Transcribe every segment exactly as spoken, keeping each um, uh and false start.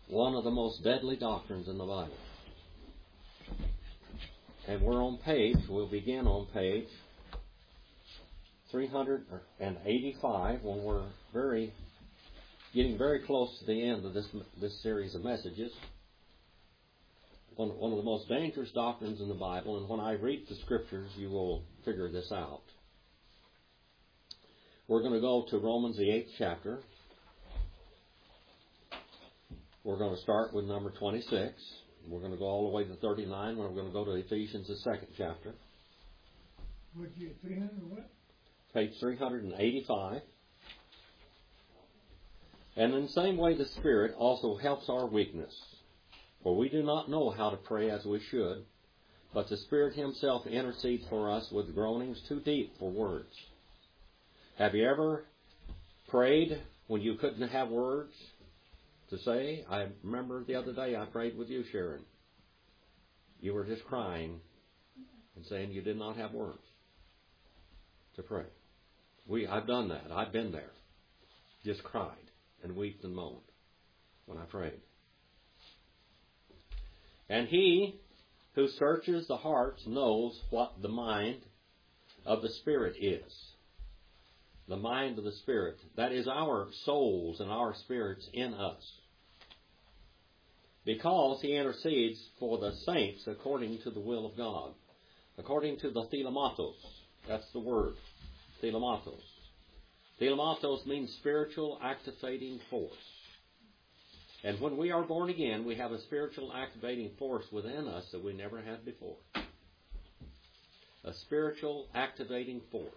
one of the most deadly doctrines in the Bible. And we're on page, we'll begin on page three hundred eighty-five when we're very, getting very close to the end of this, this series of messages. One, one of the most dangerous doctrines in the Bible, and when I read the Scriptures, you will figure this out. We're going to go to Romans, the eighth chapter. We're going to start with number twenty-six. We're going to go all the way to thirty-nine, when we're going to go to Ephesians, the second chapter. What you, three hundred or what? Page three hundred eighty-five. And in the same way, the Spirit also helps our weakness. For we do not know how to pray as we should, but the Spirit Himself intercedes for us with groanings too deep for words. Have you ever prayed when you couldn't have words to say? I remember the other day I prayed with you, Sharon. You were just crying and saying you did not have words to pray. We, I've done that. I've been there. Just cried and wept and moaned when I prayed. And He who searches the hearts knows what the mind of the Spirit is. The mind of the Spirit. That is our souls and our spirits in us. Because He intercedes for the saints according to the will of God. According to the thelematos. That's the word. Thelematos. Thelematos means spiritual activating force. And when we are born again, we have a spiritual activating force within us that we never had before. A spiritual activating force.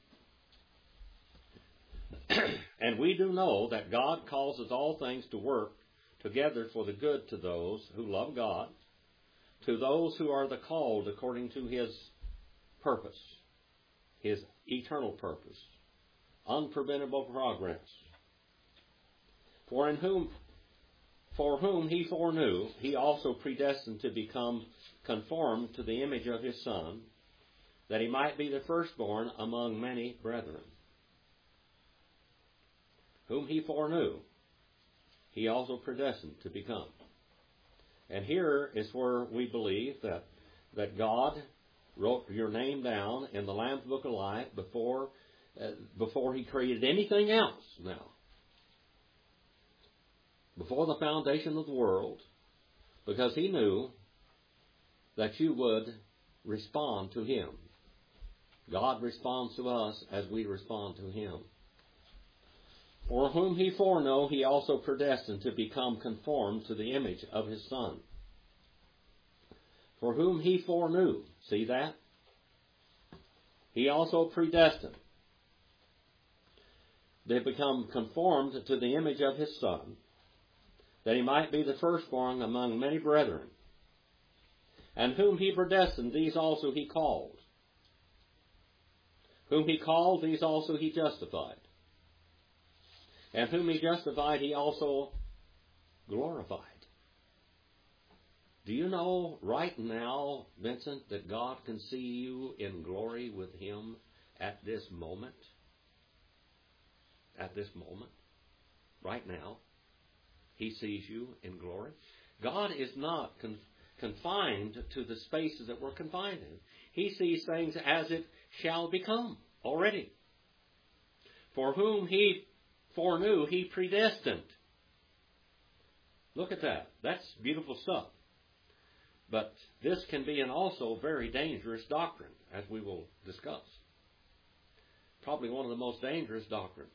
And we do know that God causes all things to work together for the good to those who love God, to those who are the called according to His purpose, His eternal purpose, unpreventable progress. For in whom, for whom He foreknew, He also predestined to become conformed to the image of His Son, that He might be the firstborn among many brethren. Whom He foreknew, He also predestined to become. And here is where we believe that, that God wrote your name down in the Lamb's Book of Life before, uh, before He created anything else now. Before the foundation of the world, because He knew that you would respond to Him. God responds to us as we respond to Him. For whom He foreknew, He also predestined to become conformed to the image of His Son. For whom He foreknew, see that? He also predestined to become conformed to the image of His Son, that He might be the firstborn among many brethren. And whom He predestined, these also He called. Whom He called, these also He justified. And whom He justified, He also glorified. Do you know right now, Vincent, that God can see you in glory with Him at this moment? At this moment. Right now. He sees you in glory. God is not con- confined to the spaces that we're confined in. He sees things as it shall become already. For whom He foreknew, He predestined. Look at that. That's beautiful stuff. But this can be an also very dangerous doctrine, as we will discuss. Probably one of the most dangerous doctrines.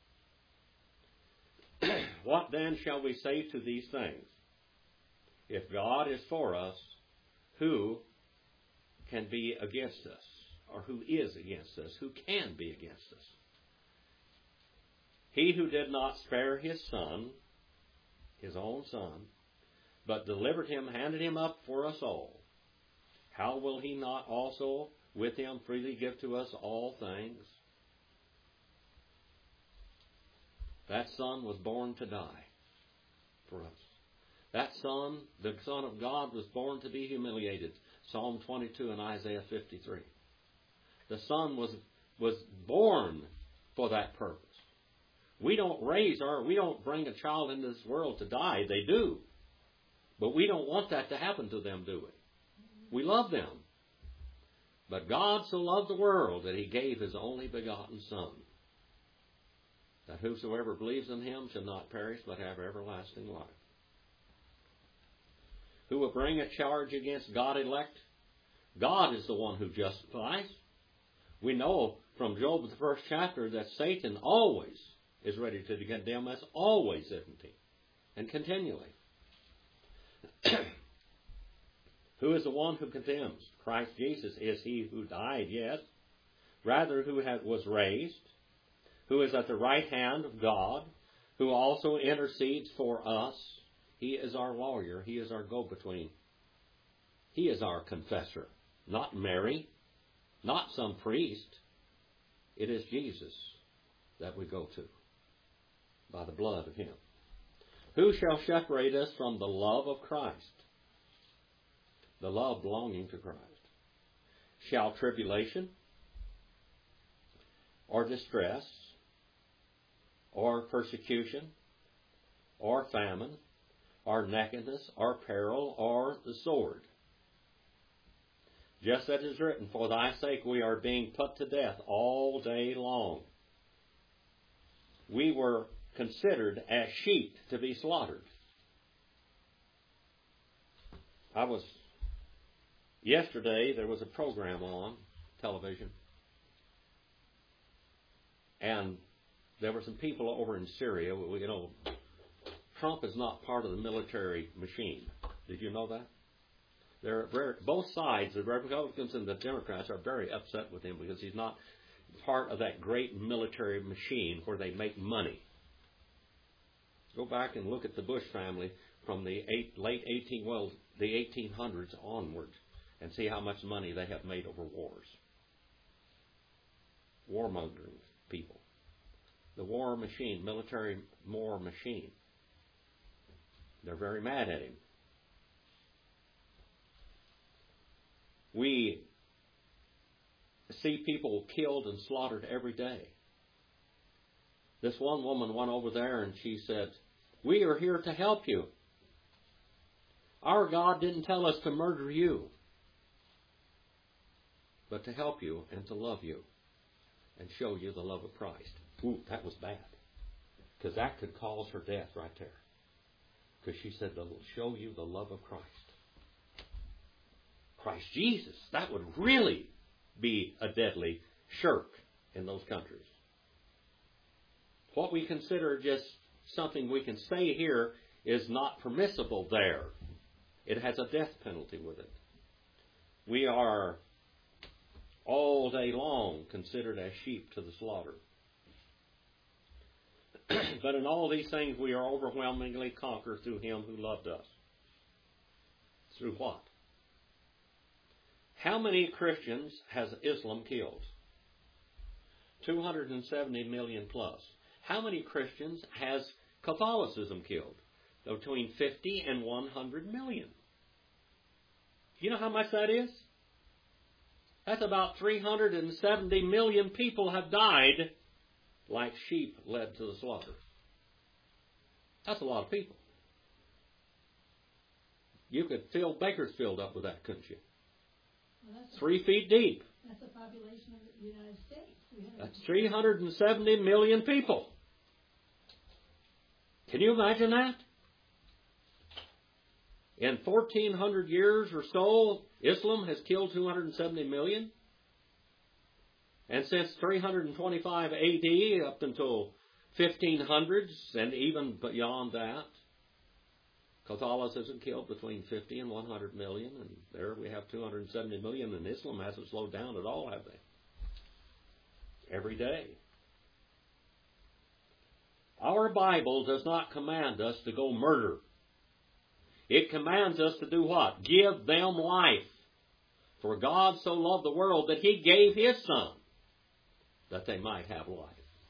What then shall we say to these things? If God is for us, who can be against us? Or who is against us? Who can be against us? He who did not spare His Son, His own Son, but delivered Him, handed Him up for us all, how will He not also with Him freely give to us all things? That Son was born to die for us. That Son, the Son of God, was born to be humiliated. Psalm twenty-two and Isaiah fifty-three. The Son was, was born for that purpose. We don't raise our, we don't bring a child into this world to die. They do. But we don't want that to happen to them, do we? We love them. But God so loved the world that He gave His only begotten Son, that whosoever believes in Him shall not perish but have everlasting life. Who will bring a charge against God elect? God is the one who justifies. We know from Job, the first chapter, that Satan always is ready to condemn us, always, isn't he? And continually. Who is the one who condemns? Christ Jesus is He who died, yes. Rather, who had, was raised, who is at the right hand of God, who also intercedes for us. He is our lawyer. He is our go-between. He is our confessor. Not Mary, not some priest. It is Jesus that we go to by the blood of Him. Who shall separate us from the love of Christ? The love belonging to Christ. Shall tribulation, or distress, or persecution, or famine, or nakedness, or peril, or the sword? Just as it is written, for thy sake we are being put to death all day long. We were considered as sheep to be slaughtered. I was, yesterday there was a program on television, and there were some people over in Syria. You know, Trump is not part of the military machine. Did you know that? They're very, both sides, the Republicans and the Democrats, are very upset with him because he's not part of that great military machine where they make money. Go back and look at the Bush family from the eight, late eighteen, well, the eighteen hundreds onwards, and see how much money they have made over wars. Warmongering people. The war machine, military war machine. They're very mad at him. We see people killed and slaughtered every day. This one woman went over there and she said, we are here to help you. Our God didn't tell us to murder you, but to help you and to love you and show you the love of Christ. Ooh, that was bad, because that could cause her death right there. Because she said, they'll show you the love of Christ. Christ Jesus, that would really be a deadly shirk in those countries. What we consider just something we can say here is not permissible there. It has a death penalty with it. We are all day long considered as sheep to the slaughter. But in all these things we are overwhelmingly conquered through Him who loved us. Through what? How many Christians has Islam killed? two hundred seventy million plus. How many Christians has Catholicism killed? Between fifty and one hundred million. You know how much that is? That's about three hundred seventy million people have died like sheep led to the slaughter. That's a lot of people. You could fill Bakersfield up with that, couldn't you? Well, that's Three feet deep. That's the population of the United States. That's three hundred seventy million people. Can you imagine that? In fourteen hundred years or so, Islam has killed two hundred seventy million. And since three hundred twenty-five A D up until fifteen hundreds and even beyond that, Catholicism killed between fifty and one hundred million, and there we have two hundred seventy million, and Islam hasn't slowed down at all, have they? Every day. Our Bible does not command us to go murder. It commands us to do what? Give them life. For God so loved the world that He gave His Son, that they might have life.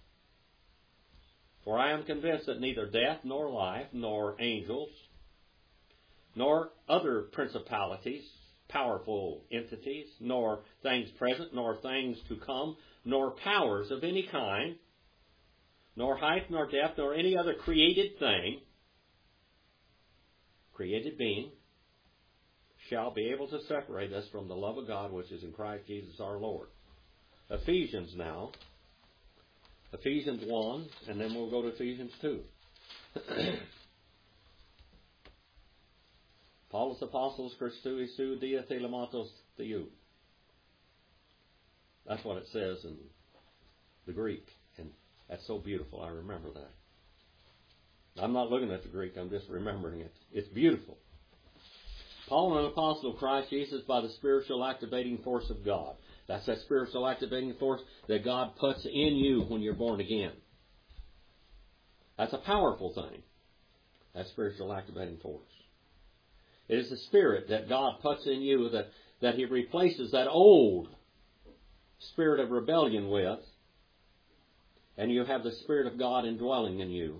For I am convinced that neither death, nor life, nor angels, nor other principalities, powerful entities, nor things present, nor things to come, nor powers of any kind, nor height, nor depth, nor any other created thing created being, shall be able to separate us from the love of God which is in Christ Jesus our Lord. Ephesians now. Ephesians one, and then we'll go to Ephesians two. Paulus apostles Christou Isu dia telematos theou. That's what it says in the Greek. And that's so beautiful. I remember that. I'm not looking at the Greek. I'm just remembering it. It's beautiful. Paul, an apostle of Christ Jesus by the spiritual activating force of God. That's that spiritual activating force that God puts in you when you're born again. That's a powerful thing. That spiritual activating force. It is the Spirit that God puts in you that, that He replaces that old spirit of rebellion with, and you have the Spirit of God indwelling in you.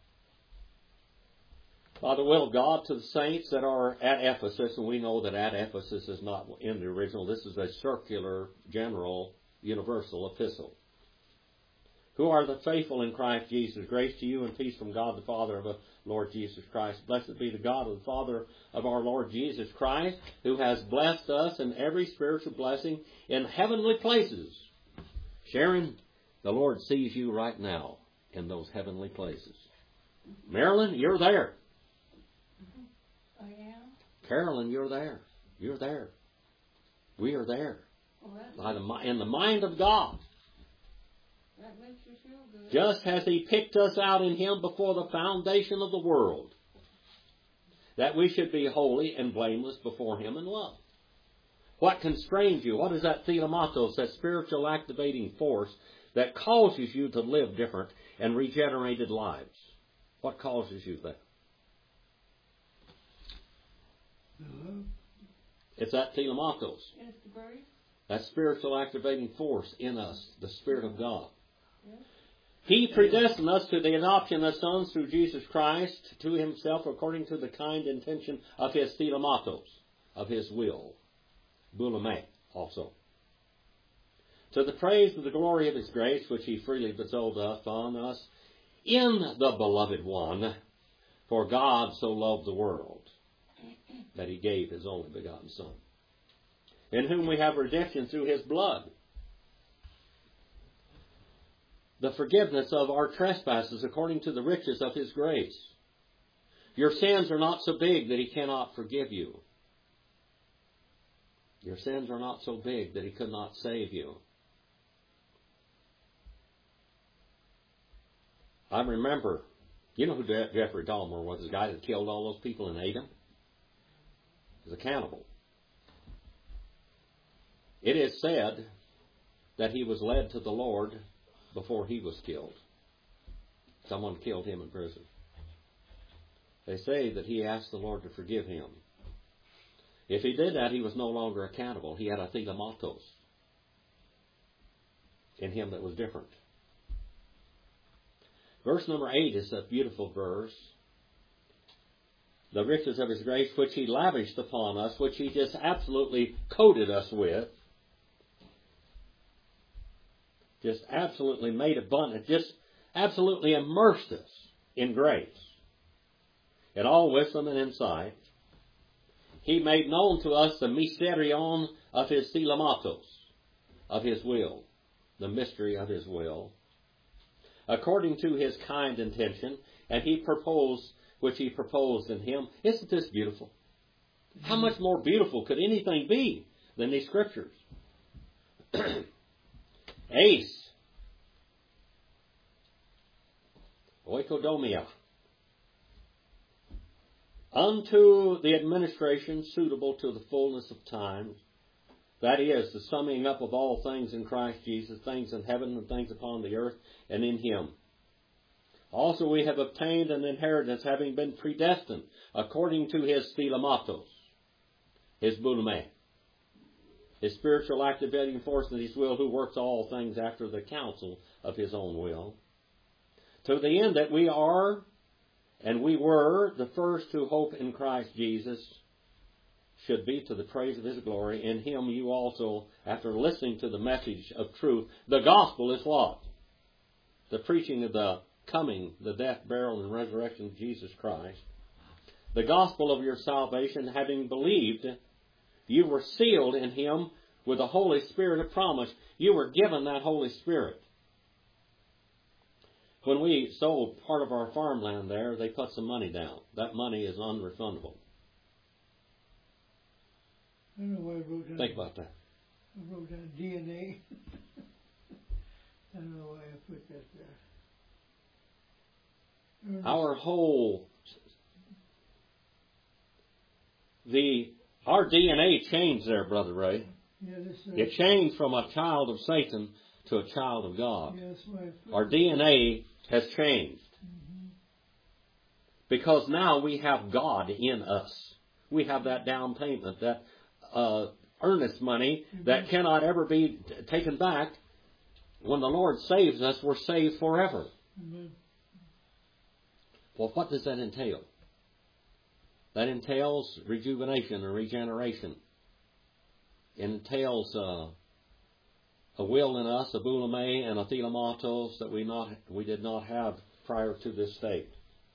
By the will of God, to the saints that are at Ephesus, and we know that at Ephesus is not in the original, this is a circular, general, universal epistle. Who are the faithful in Christ Jesus, grace to you and peace from God the Father of the Lord Jesus Christ. Blessed be the God and the Father of our Lord Jesus Christ, who has blessed us in every spiritual blessing in heavenly places. Sharon, the Lord sees you right now in those heavenly places. Marilyn, you're there. I am. Carolyn, you're there. You're there. We are there. Well, that, By the, in the mind of God. that makes you feel good. Just as He picked us out in Him before the foundation of the world, that we should be holy and blameless before Him in love. What constrains you? What is that thelematos, that spiritual activating force that causes you to live different and regenerated lives? What causes you that? Uh-huh. It's that thelematos, It's the grace. that spiritual activating force in us, the Spirit of God. Yes. He predestined us to the adoption of sons through Jesus Christ to Himself according to the kind intention of His thelematos, of His will. Boulomé also. To the praise of the glory of His grace, which He freely bestowed upon us in the Beloved One. For God so loved the world that He gave His only begotten Son, in whom we have redemption through His blood, the forgiveness of our trespasses according to the riches of His grace. Your sins are not so big that He cannot forgive you. Your sins are not so big that He could not save you. I remember, you know who Jeffrey Dahmer was, the guy that killed all those people and ate them? He was a cannibal. It is said that he was led to the Lord before he was killed. Someone killed him in prison. They say that he asked the Lord to forgive him. If he did that, he was no longer a cannibal. He had a thelematos in him that was different. Verse number eight is a beautiful verse. The riches of His grace, which He lavished upon us, which He just absolutely coated us with. Just absolutely made abundant. Just absolutely immersed us in grace. In all wisdom and insight. He made known to us the mysterion of His thelematos, of His will. The mystery of His will. According to His kind intention, and He proposed, which He proposed in Him. Isn't this beautiful? How much more beautiful could anything be than these scriptures? Ace. Oikodomia. Unto the administration suitable to the fullness of times, that is, the summing up of all things in Christ Jesus, things in heaven and things upon the earth, and in Him. Also we have obtained an inheritance, having been predestined, according to His thelematos, His boulomé, His spiritual activating force in His will, who works all things after the counsel of His own will, to the end that we are, and we were, the first to hope in Christ Jesus, should be to the praise of His glory. In Him you also, after listening to the message of truth, the gospel is what? The preaching of the coming, the death, burial, and resurrection of Jesus Christ, the gospel of your salvation, having believed, you were sealed in Him with the Holy Spirit of promise. You were given that Holy Spirit. When we sold part of our farmland there, they put some money down. That money is unrefundable. I don't know why I wrote down. Think about that. I wrote down D N A. I don't know why I put that there. Our whole, the our D N A changed there, Brother Ray. Yeah, this, uh, It changed from a child of Satan to a child of God. yeah, that's why I put Our D N A has changed. Mm-hmm. Because now we have God in us. We have that down payment, that uh, earnest money Mm-hmm. that cannot ever be t- taken back. When the Lord saves us, we're saved forever. Mm-hmm. Well, what does that entail? That entails rejuvenation and regeneration. It entails uh, a will in us, a boulomé and a thelematos that we not we did not have prior to this state.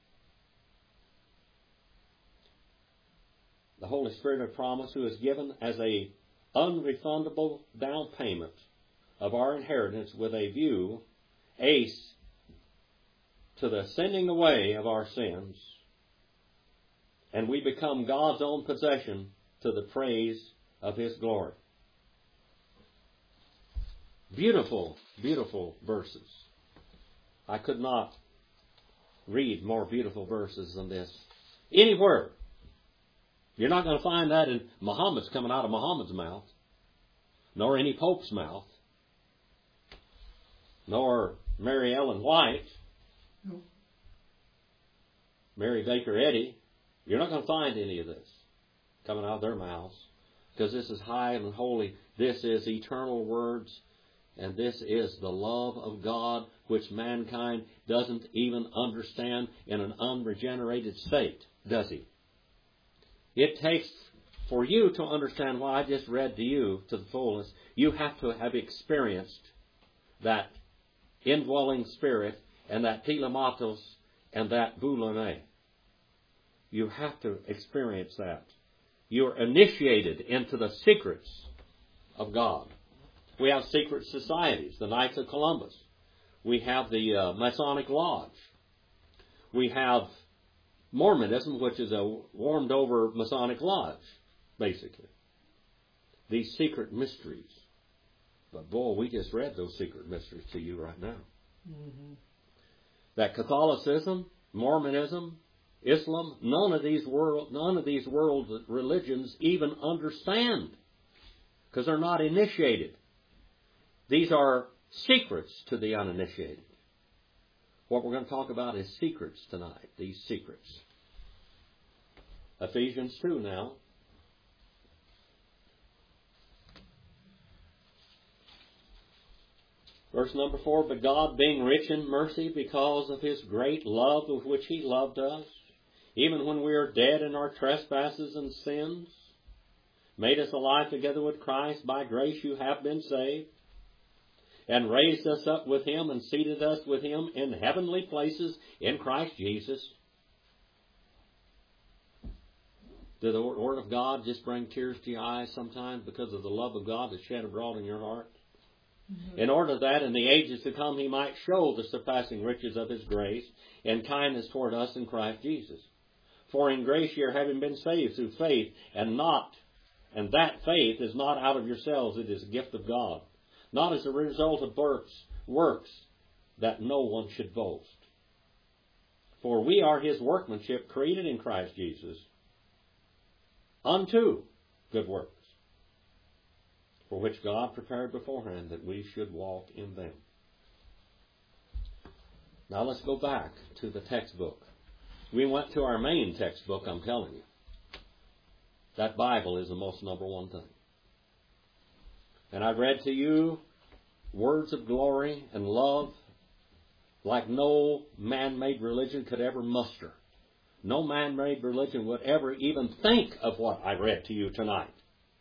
The Holy Spirit of promise, who is given as a unrefundable down payment of our inheritance with a view, ace, to the sending away of our sins, and we become God's own possession to the praise of His glory. Beautiful, beautiful verses. I could not read more beautiful verses than this anywhere. You're not going to find that in Muhammad's coming out of Muhammad's mouth, nor any Pope's mouth, nor Mary Ellen White, No. Mary Baker Eddy. You're not going to find any of this coming out of their mouths, because this is high and holy. This is eternal words, and this is the love of God, which mankind doesn't even understand in an unregenerated state, does he? It takes, for you to understand what I just read to you to the fullness, you have to have experienced that indwelling spirit and that telematos and that boulomé. You have to experience that. You're initiated into the secrets of God. We have secret societies, the Knights of Columbus. We have the uh, Masonic Lodge. We have Mormonism, which is a warmed-over Masonic Lodge, basically. These secret mysteries. But boy, we just read those secret mysteries to you right now. Mm-hmm. That Catholicism, Mormonism, Islam, none of these world, none of these world religions even understand, because they're not initiated. These are secrets to the uninitiated. What we're going to talk about is secrets tonight, these secrets. Ephesians two now. Verse number four, but God, being rich in mercy because of His great love with which He loved us, even when we were dead in our trespasses and sins, made us alive together with Christ. By grace you have been saved, and raised us up with Him and seated us with Him in heavenly places in Christ Jesus. Did the Word of God just bring tears to your eyes sometimes because of the love of God that's shed abroad in your heart? Mm-hmm. In order that in the ages to come He might show the surpassing riches of His grace and kindness toward us in Christ Jesus. For in grace ye are having been saved through faith, and not, and that faith is not out of yourselves, it is a gift of God, not as a result of works, works that no one should boast. For we are His workmanship, created in Christ Jesus, unto good works, for which God prepared beforehand that we should walk in them. Now let's go back to the textbook. We went to our main textbook, I'm telling you. That Bible is the most number one thing. And I read to you words of glory and love like no man-made religion could ever muster. No man-made religion would ever even think of what I read to you tonight.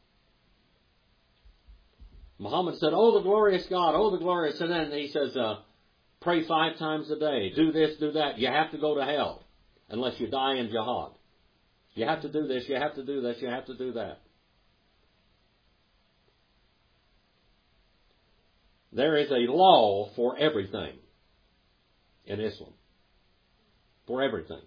Muhammad said, oh, the glorious God, oh, the glorious. And then he says, uh, pray five times a day, do this, do that. You have to go to hell unless you die in jihad. You have to do this, you have to do this, you have to do that. There is a law for everything in Islam. For everything.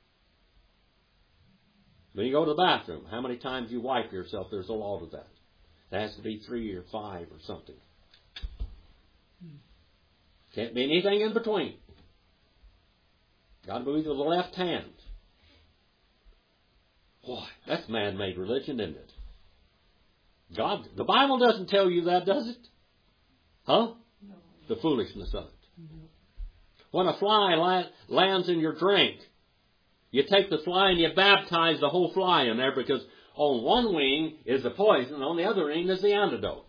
When you go to the bathroom, how many times you wipe yourself, there's a law to that. There has to be three or five or something. Can't be anything in between. Got to be with the left hand. Boy, that's man-made religion, isn't it? God, the Bible doesn't tell you that, does it? Huh? No. The foolishness of it. No. When a fly la- lands in your drink, you take the fly and you baptize the whole fly in there, because on one wing is the poison, and on the other wing is the antidote.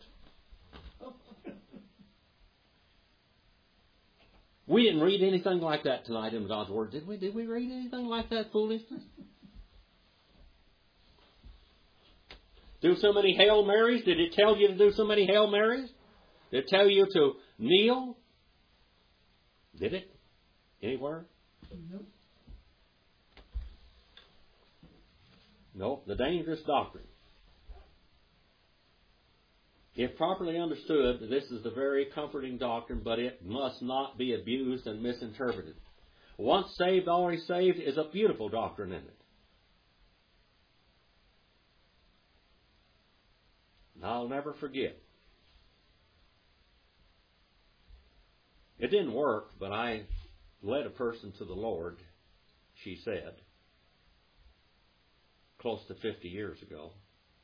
We didn't read anything like that tonight in God's Word, did we? Did we read anything like that foolishness? Do so many Hail Marys? Did it tell you to do so many Hail Marys? Did it tell you to kneel? Did it? Anywhere? Nope. No, the dangerous doctrine. If properly understood, this is the very comforting doctrine, but it must not be abused and misinterpreted. Once saved, always saved is a beautiful doctrine, isn't it? And I'll never forget. It didn't work, but I led a person to the Lord, she said, close to fifty years ago.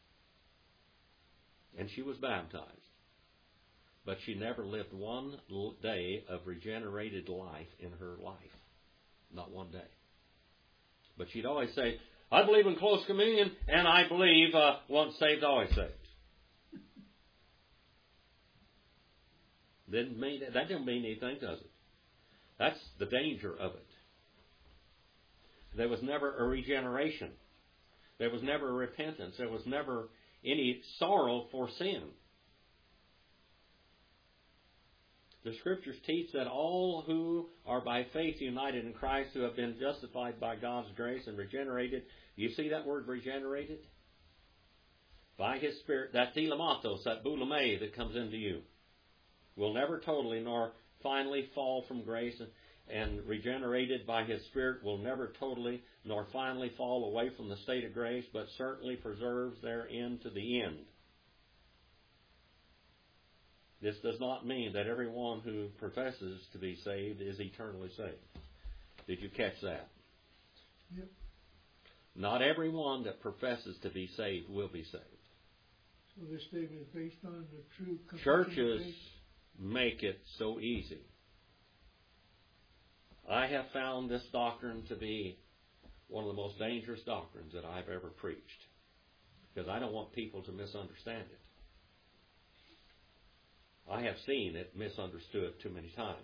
And she was baptized. But she never lived one day of regenerated life in her life. Not one day. But she'd always say, I believe in close communion, and I believe uh, once saved, always saved. Didn't mean, that didn't mean anything, does it? That's the danger of it. There was never a regeneration. There was never a repentance. There was never any sorrow for sin. The Scriptures teach that all who are by faith united in Christ, who have been justified by God's grace and regenerated, you see that word regenerated? By His Spirit, that telematos, that boulomai that comes into you, will never totally nor finally fall from grace, and, and regenerated by His Spirit will never totally nor finally fall away from the state of grace, but certainly preserves therein to the end. This does not mean that everyone who professes to be saved is eternally saved. Did you catch that? Yep. Not everyone that professes to be saved will be saved. So this statement is based on the true confession of Churches faith? make it so easy. I have found this doctrine to be one of the most dangerous doctrines that I've ever preached, because I don't want people to misunderstand it. I have seen it misunderstood too many times.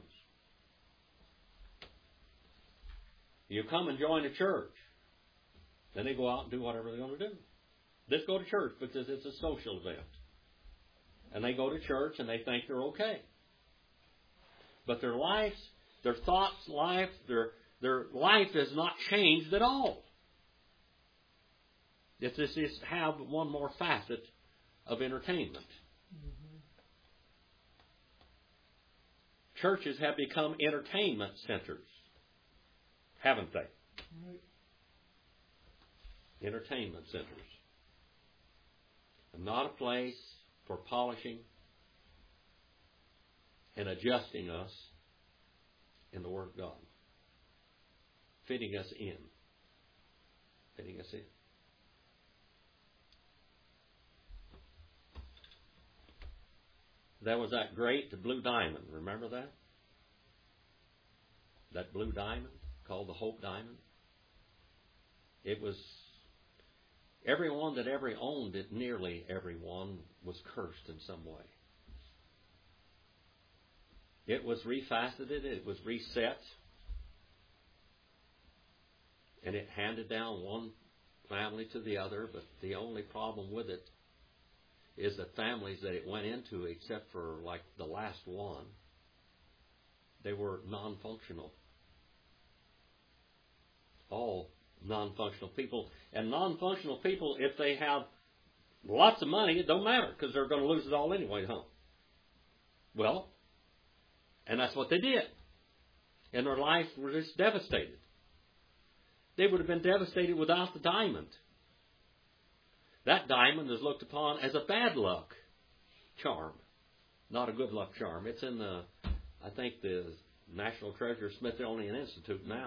You come and join a church, then they go out and do whatever they're going to do. Let's go to church because it's a social event. And they go to church and they think they're okay. But their lives, their thoughts, life, their their life is not changed at all. It's just, just have one more facet of entertainment. Mm-hmm. Churches have become entertainment centers, haven't they? Right. Entertainment centers. And not a place for polishing and adjusting us in the Word of God. Fitting us in. Fitting us in. There was that great blue diamond. Remember that? That blue diamond called the Hope Diamond. It was, everyone that ever owned it, nearly everyone, was cursed in some way. It was refaceted, it was reset, and it handed down one family to the other, but the only problem with it is the families that it went into, except for like the last one, they were non-functional. All Non-functional people. And non-functional people, if they have lots of money, it don't matter because they're going to lose it all anyway, huh? Well, and that's what they did. And their life was just devastated. They would have been devastated without the diamond. That diamond is looked upon as a bad luck charm, not a good luck charm. It's in the, I think, the National Treasure Smithsonian Institute now.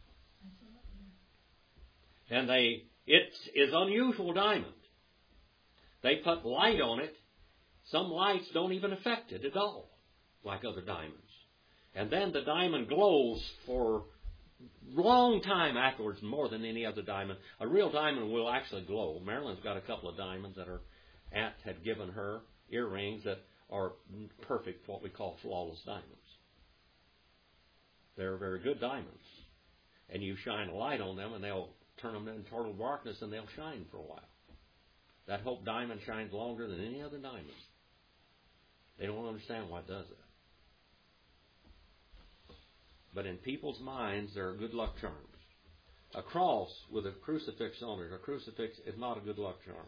And they, it is unusual diamond. They put light on it. Some lights don't even affect it at all, like other diamonds. And then the diamond glows for a long time afterwards, more than any other diamond. A real diamond will actually glow. Marilyn's got a couple of diamonds that her aunt had given her, earrings that are perfect, what we call flawless diamonds. They're very good diamonds. And you shine a light on them and they'll turn them into total darkness and they'll shine for a while. That Hope diamond shines longer than any other diamond. They don't understand why it does that. But in people's minds, there are good luck charms. A cross with a crucifix on it, a crucifix is not a good luck charm.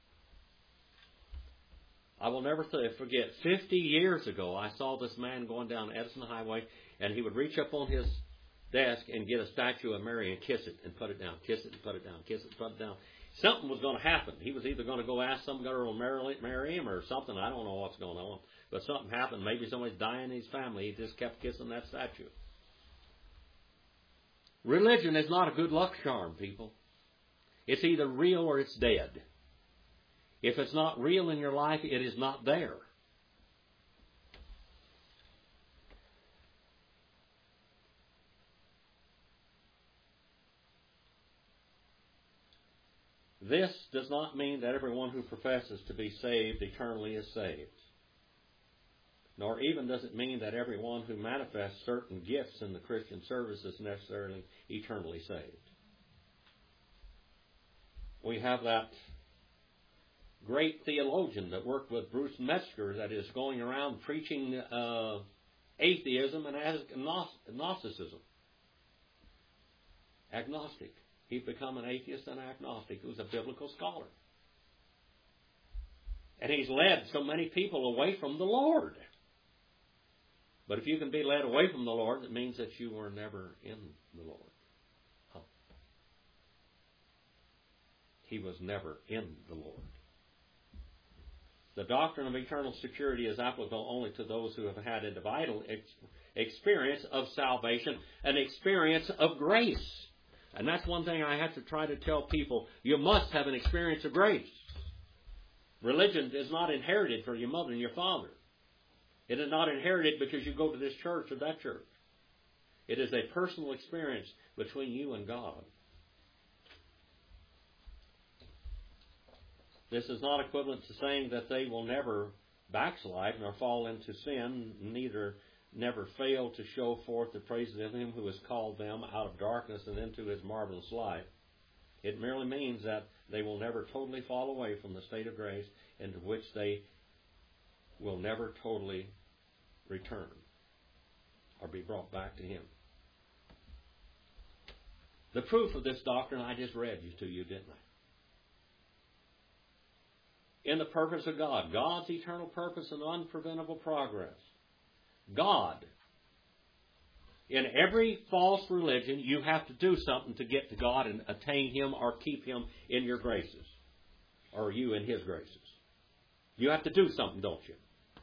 I will never forget, fifty years ago, I saw this man going down Edison Highway, and he would reach up on his desk and get a statue of Mary and kiss it and put it down, kiss it and put it down, kiss it and put it down. Something was going to happen. He was either going to go ask some girl to marry, marry him or something. I don't know what's going on. But something happened. Maybe somebody's dying in his family. He just kept kissing that statue. Religion is not a good luck charm, people. It's either real or it's dead. If it's not real in your life, it is not there. This does not mean that everyone who professes to be saved eternally is saved. Nor even does it mean that everyone who manifests certain gifts in the Christian service is necessarily eternally saved. We have that great theologian that worked with Bruce Metzger that is going around preaching uh, atheism and agnosticism. Agnostic. He'd become an atheist and agnostic. He was a biblical scholar. And he's led so many people away from the Lord. But if you can be led away from the Lord, it means that you were never in the Lord. Huh. He was never in the Lord. The doctrine of eternal security is applicable only to those who have had a vital ex- experience of salvation, an experience of grace. And that's one thing I have to try to tell people. You must have an experience of grace. Religion is not inherited from your mother and your father. It is not inherited because you go to this church or that church. It is a personal experience between you and God. This is not equivalent to saying that they will never backslide nor fall into sin, neither never fail to show forth the praises of Him who has called them out of darkness and into His marvelous light. It merely means that they will never totally fall away from the state of grace into which they will never totally return or be brought back to Him. The proof of this doctrine I just read to you, didn't I? In the purpose of God, God's eternal purpose and unpreventable progress. God. In every false religion, you have to do something to get to God and attain Him or keep Him in your graces. Or you in His graces. You have to do something, don't you?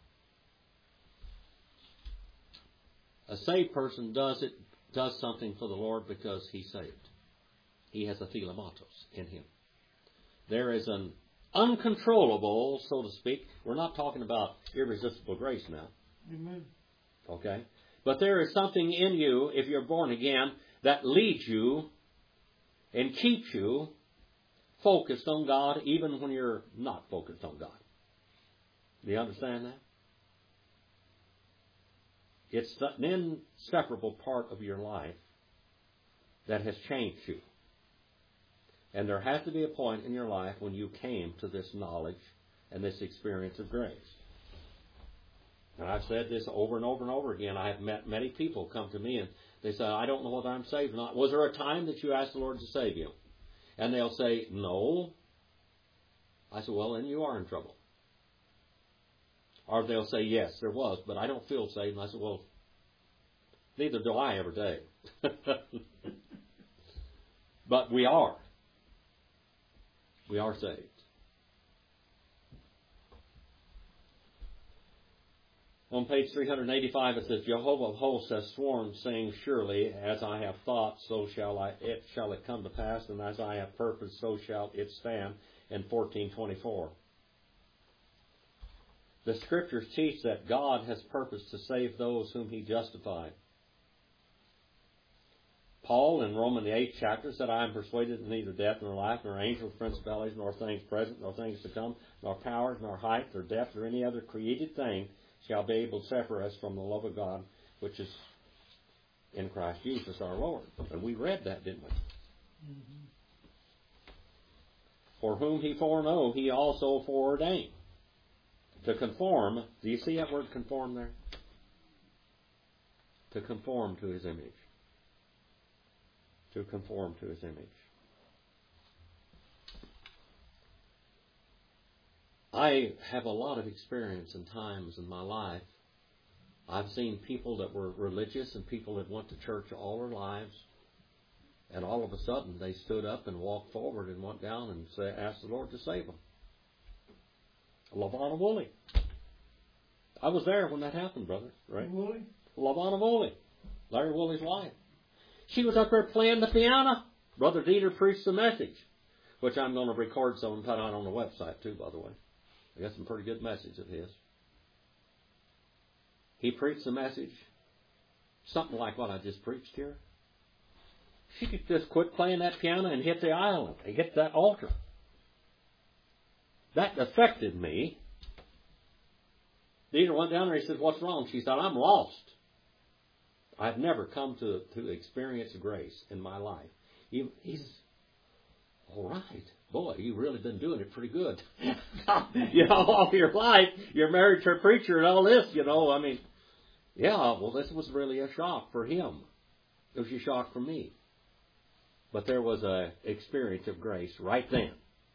A saved person does it, does something for the Lord because he's saved. He has a thelematos in him. There is an uncontrollable, so to speak. We're not talking about irresistible grace now. Amen. Okay? But there is something in you, if you're born again, that leads you and keeps you focused on God even when you're not focused on God. Do you understand that? It's an inseparable part of your life that has changed you. And there has to be a point in your life when you came to this knowledge and this experience of grace. And I've said this over and over and over again. I have met many people come to me and they say, I don't know whether I'm saved or not. Was there a time that you asked the Lord to save you? And they'll say, no. I said, well, then you are in trouble. Or they'll say, yes, there was, but I don't feel saved. And I said, well, neither do I every day. But we are. We are saved. On page three eighty-five it says, Jehovah of hosts has sworn, saying, surely, as I have thought, so shall I, it shall it come to pass, and as I have purposed, so shall it stand. In fourteen twenty-four. The Scriptures teach that God has purposed to save those whom He justified. Paul in Romans the eighth chapter said, I am persuaded that neither death nor life, nor angels, principalities, nor things present, nor things to come, nor powers, nor height, nor depth, nor any other created thing shall be able to separate us from the love of God, which is in Christ Jesus our Lord. And we read that, didn't we? Mm-hmm. For whom He foreknow, He also foreordained to conform. Do you see that word conform there? To conform to His image. To conform to His image. I have a lot of experience and times in my life. I've seen people that were religious and people that went to church all their lives. And all of a sudden, they stood up and walked forward and went down and say, asked the Lord to save them. LaVonna Woolley. I was there when that happened, brother. Right? Woolley? LaVonna Woolley. Larry Woolley's wife. She was up there playing the piano. Brother Dieter preached the message, which I'm going to record some and put out on the website too, by the way. I got some pretty good message of his. He preached the message, something like what I just preached here. She could just quit playing that piano and hit the island, and hit that altar. That affected me. Dieter went down there and he said, what's wrong? She said, I'm lost. I've never come to, to experience grace in my life. He, he's, all right. Boy, you've really been doing it pretty good. You know, all your life, you're married to a preacher and all this, you know. I mean, yeah, well, this was really a shock for him. It was a shock for me. But there was an experience of grace right then.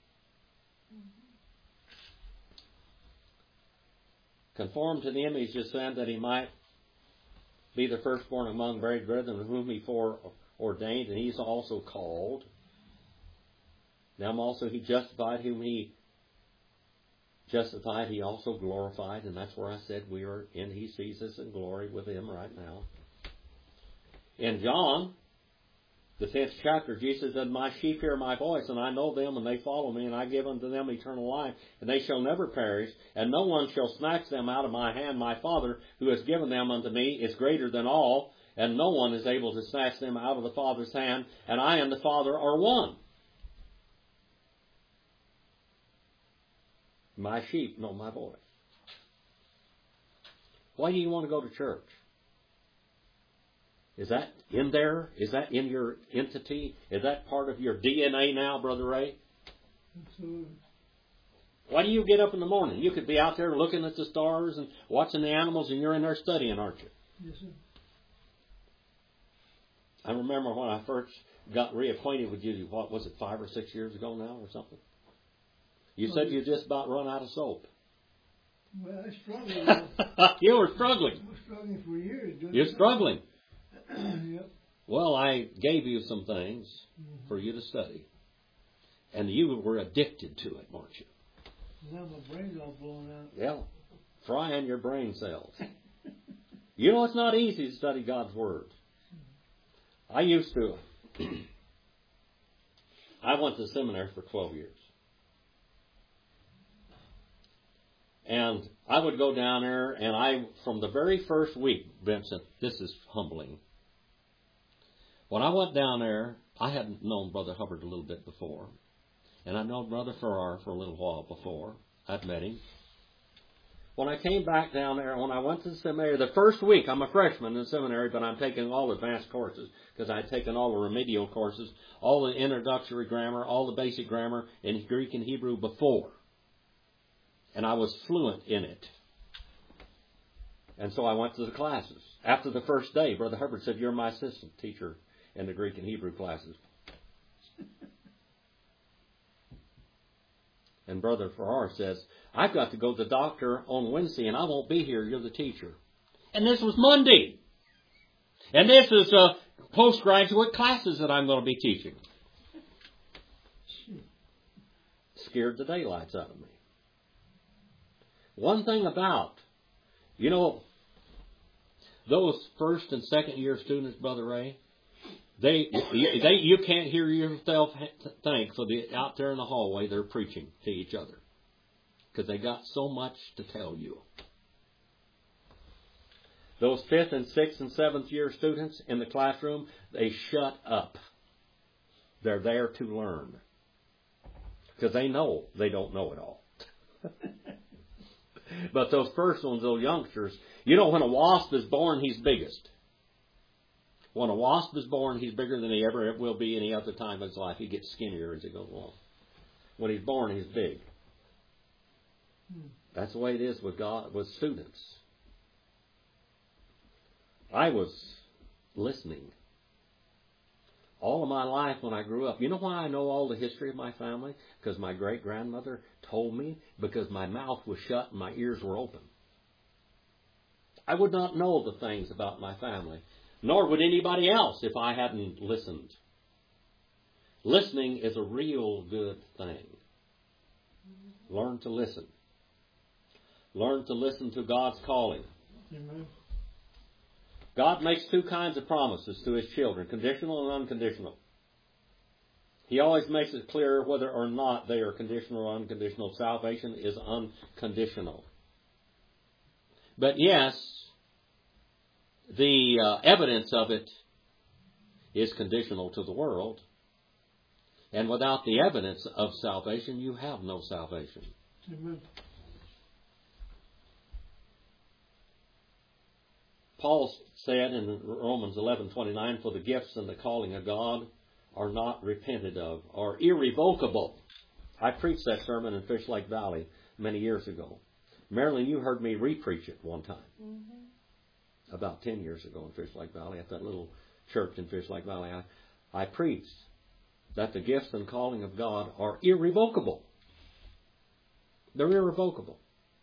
Conformed to the image of Son, that He might be the firstborn among married brethren, whom He foreordained, and He's also called. Them also He justified, whom He justified, He also glorified, and that's where I said we are in. He sees us in glory with Him right now. In John, the fifth chapter, Jesus said, my sheep hear my voice, and I know them, and they follow me, and I give unto them eternal life, and they shall never perish, and no one shall snatch them out of my hand. My Father, who has given them unto me, is greater than all, and no one is able to snatch them out of the Father's hand, and I and the Father are one. My sheep know my voice. Why do you want to go to church? Is that in there? Is that in your entity? Is that part of your D N A now, Brother Ray? Absolutely. Why do you get up in the morning? You could be out there looking at the stars and watching the animals, and you're in there studying, aren't you? Yes, sir. I remember when I first got reacquainted with you, what was it, five or six years ago now or something? You well, said you just about run out of soap. Well, I struggled. You were struggling. I was struggling for years. You're struggling. Yep. Well, I gave you some things mm-hmm. for you to study. And you were addicted to it, weren't you? Now my brain's all blown out. Yeah. Frying your brain cells. You know, it's not easy to study God's Word. I used to. I went to seminary for twelve years. And I would go down there, and I, from the very first week, Vincent, this is humbling. When I went down there, I hadn't known Brother Hubbard a little bit before. And I'd known Brother Farrar for a little while before. I'd met him. When I came back down there, when I went to the seminary, the first week, I'm a freshman in seminary, but I'm taking all advanced courses, because I'd taken all the remedial courses, all the introductory grammar, all the basic grammar in Greek and Hebrew before. And I was fluent in it. And so I went to the classes. After the first day, Brother Hubbard said, "You're my assistant teacher in the Greek and Hebrew classes." And Brother Farrar says, "I've got to go to the doctor on Wednesday and I won't be here. You're the teacher." And this was Monday. And this is uh, postgraduate classes that I'm going to be teaching. Scared the daylights out of me. One thing about, you know, those first and second year students, Brother Ray, they, they, you can't hear yourself think, so they're out there in the hallway, they're preaching to each other. Because they got so much to tell you. Those fifth and sixth and seventh year students in the classroom, they shut up. They're there to learn. Because they know they don't know it all. But those first ones, those youngsters, you know, when a wasp is born, he's biggest. When a wasp is born, he's bigger than he ever will be any other time in his life. He gets skinnier as he goes along. When he's born, he's big. That's the way it is with God, with students. I was listening all of my life when I grew up. You know why I know all the history of my family? Because my great-grandmother told me, because my mouth was shut and my ears were open. I would not know the things about my family, nor would anybody else if I hadn't listened. Listening is a real good thing. Learn to listen. Learn to listen to God's calling. Amen. God makes two kinds of promises to His children, conditional and unconditional. He always makes it clear whether or not they are conditional or unconditional. Salvation is unconditional. But yes, the uh, evidence of it is conditional to the world. And without the evidence of salvation, you have no salvation. Amen. Paul said in Romans eleven twenty-nine, "For the gifts and the calling of God are not repented of, are irrevocable." I preached that sermon in Fish Lake Valley many years ago. Marilyn, you heard me re-preach it one time. Mm-hmm. About ten years ago in Fish Lake Valley, at that little church in Fish Lake Valley. I, I preached that the gifts and calling of God are irrevocable. They're irrevocable.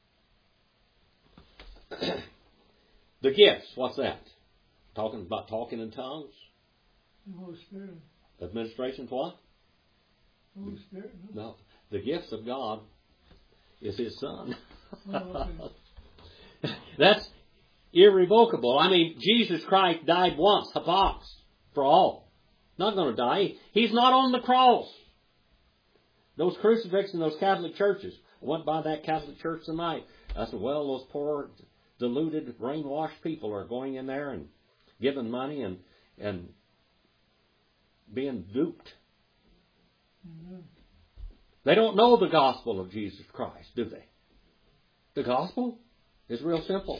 The gifts, what's that? Talking about talking in tongues? The Holy Spirit. Administration, what? Holy Spirit. No. No. The gifts of God is His Son. Oh, okay. That's irrevocable. I mean, Jesus Christ died once, hapax, for all. Not going to die. He's not on the cross. Those crucifixes in those Catholic churches. I went by that Catholic church tonight. I said, well, those poor, deluded, brainwashed people are going in there and giving money and and being duped. Mm-hmm. They don't know the gospel of Jesus Christ, do they? The gospel is real simple.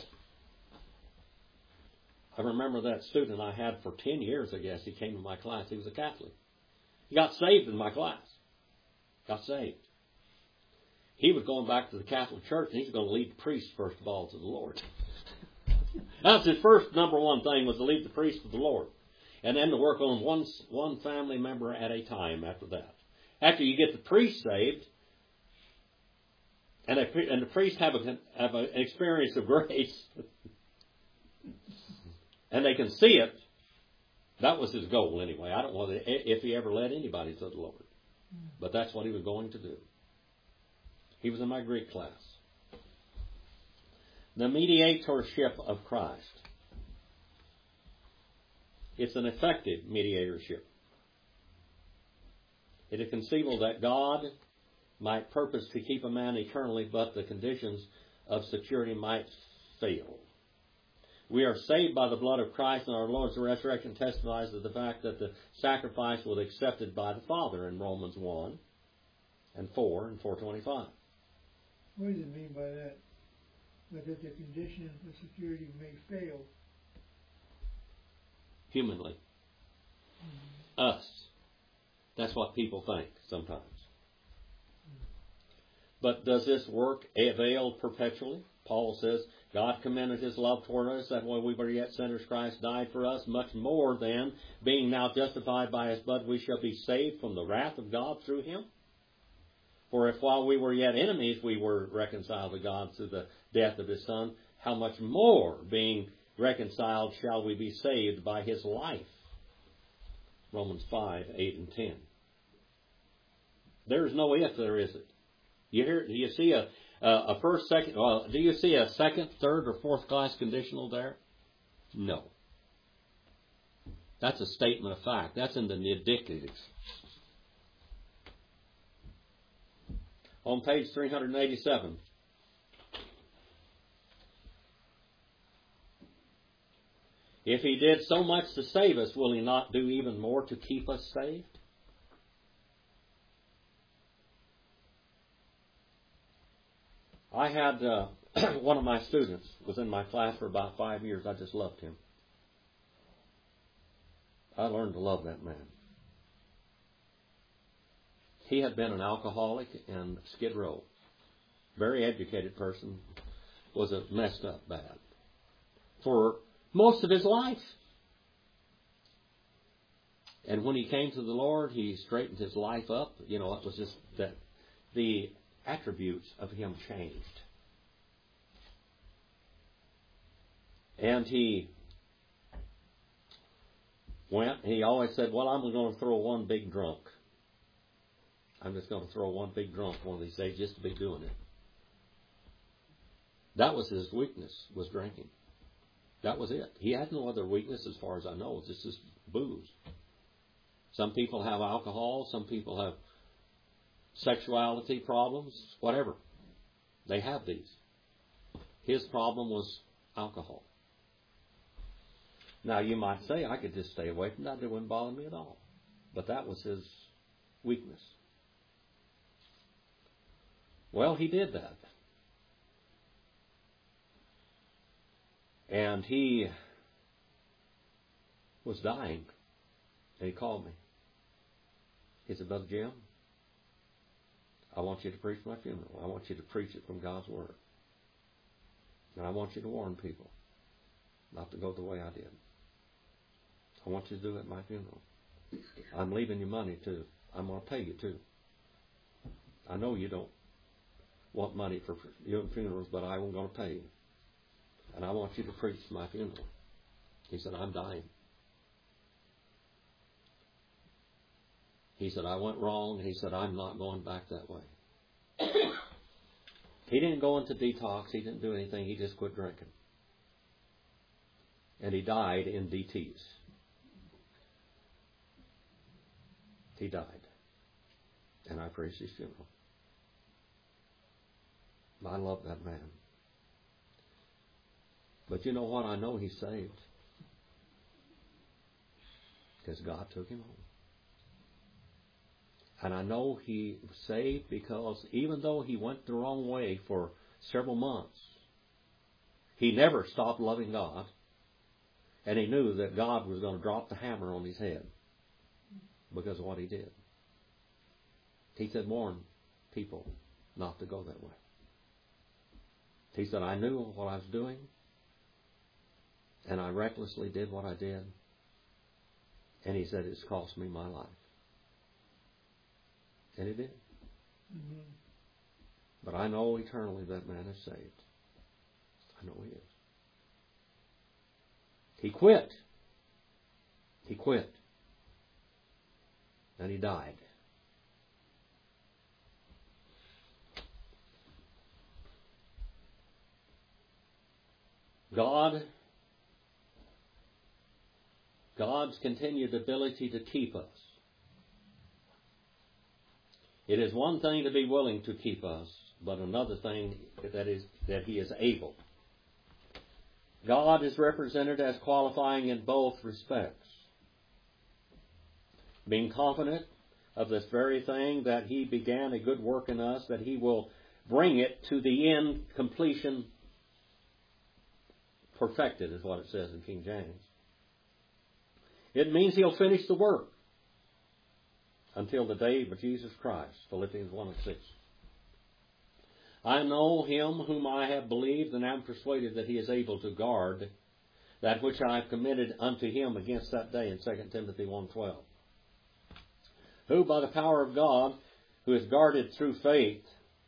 I remember that student I had for ten years, I guess. He came to my class. He was a Catholic. He got saved in my class. Got saved. He was going back to the Catholic Church, and he was going to lead the priest, first of all, to the Lord. That's his first number one thing, was to lead the priest to the Lord. And then to work on one, one family member at a time after that. After you get the priest saved, and, a, and the priest have, a, have an experience of grace, and they can see it, that was his goal anyway. I don't know if he ever led anybody to the Lord. But that's what he was going to do. He was in my Greek class. The mediatorship of Christ. It's an effective mediatorship. It is conceivable that God might purpose to keep a man eternally, but the conditions of security might fail. We are saved by the blood of Christ, and our Lord's resurrection testifies to the fact that the sacrifice was accepted by the Father in Romans one and four and four twenty-five. What does it mean by that? But that the conditions of security may fail. Humanly. Mm-hmm. Us. That's what people think sometimes. Mm-hmm. But does this work avail perpetually? Paul says, God commended His love toward us, that while we were yet sinners, Christ died for us. Much more then, being now justified by His blood, we shall be saved from the wrath of God through Him. For if while we were yet enemies, we were reconciled to God through the death of His Son, how much more, being reconciled, shall we be saved by His life? Romans five, eight, and ten. There's no if there isn't. You hear? Do you see a, a, a first, second? Well, do you see a second, third, or fourth class conditional there? No. That's a statement of fact. That's in the indicatives. On page three eighty-seven. If He did so much to save us, will He not do even more to keep us saved? I had uh, one of my students was in my class for about five years. I just loved him. I learned to love that man. He had been an alcoholic in Skid Row. Very educated person. Was a messed up bad. For most of his life. And when he came to the Lord, he straightened his life up. You know, it was just that the attributes of him changed. And he went, and he always said, well, I'm going to throw one big drunk. I'm just going to throw one big drunk one of these days just to be doing it. That was his weakness, was drinking. That was it. He had no other weakness as far as I know. It's just booze. Some people have alcohol. Some people have sexuality problems. Whatever. They have these. His problem was alcohol. Now you might say, I could just stay away from that. It wouldn't bother me at all. But that was his weakness. Well, he did that. And he was dying. And he called me. He said, Brother Jim, I want you to preach my funeral. I want you to preach it from God's Word. And I want you to warn people not to go the way I did. I want you to do it at my funeral. I'm leaving you money too. I'm going to pay you too. I know you don't want money for your funerals, but I'm going to pay you. And I want you to preach my funeral. He said, I'm dying. He said, I went wrong. He said, I'm not going back that way. He didn't go into detox. He didn't do anything. He just quit drinking. And he died in D Ts. He died. And I preached his funeral. I love that man. But you know what? I know he's saved. Because God took him home. And I know he was saved because even though he went the wrong way for several months, he never stopped loving God. And he knew that God was going to drop the hammer on his head because of what he did. He said, warn people not to go that way. He said, I knew what I was doing, and I recklessly did what I did. And he said, it's cost me my life. And it did. Mm-hmm. But I know eternally that man is saved. I know he is. He quit. He quit. And he died. God, God's continued ability to keep us. It is one thing to be willing to keep us, but another thing that is that He is able. God is represented as qualifying in both respects. Being confident of this very thing, that He began a good work in us, that He will bring it to the end completion. Perfected is what it says in King James. It means He'll finish the work until the day of Jesus Christ. Philippians one and six. I know him whom I have believed, and am persuaded that he is able to guard that which I have committed unto him against that day, in Second Timothy one twelve. Who by the power of God, who is guarded through faith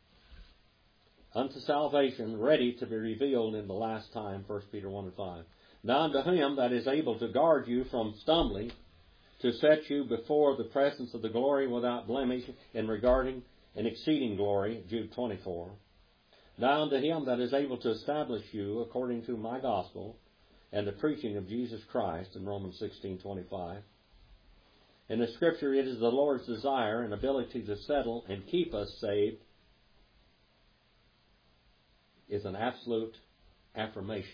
unto salvation, ready to be revealed in the last time, First Peter one and five. Now unto him that is able to guard you from stumbling, to set you before the presence of the glory without blemish, in regarding an exceeding glory, Jude twenty-four. Now unto him that is able to establish you according to my gospel, and the preaching of Jesus Christ, in Romans sixteen twenty-five. In the Scripture, it is the Lord's desire and ability to settle and keep us saved, is an absolute affirmation.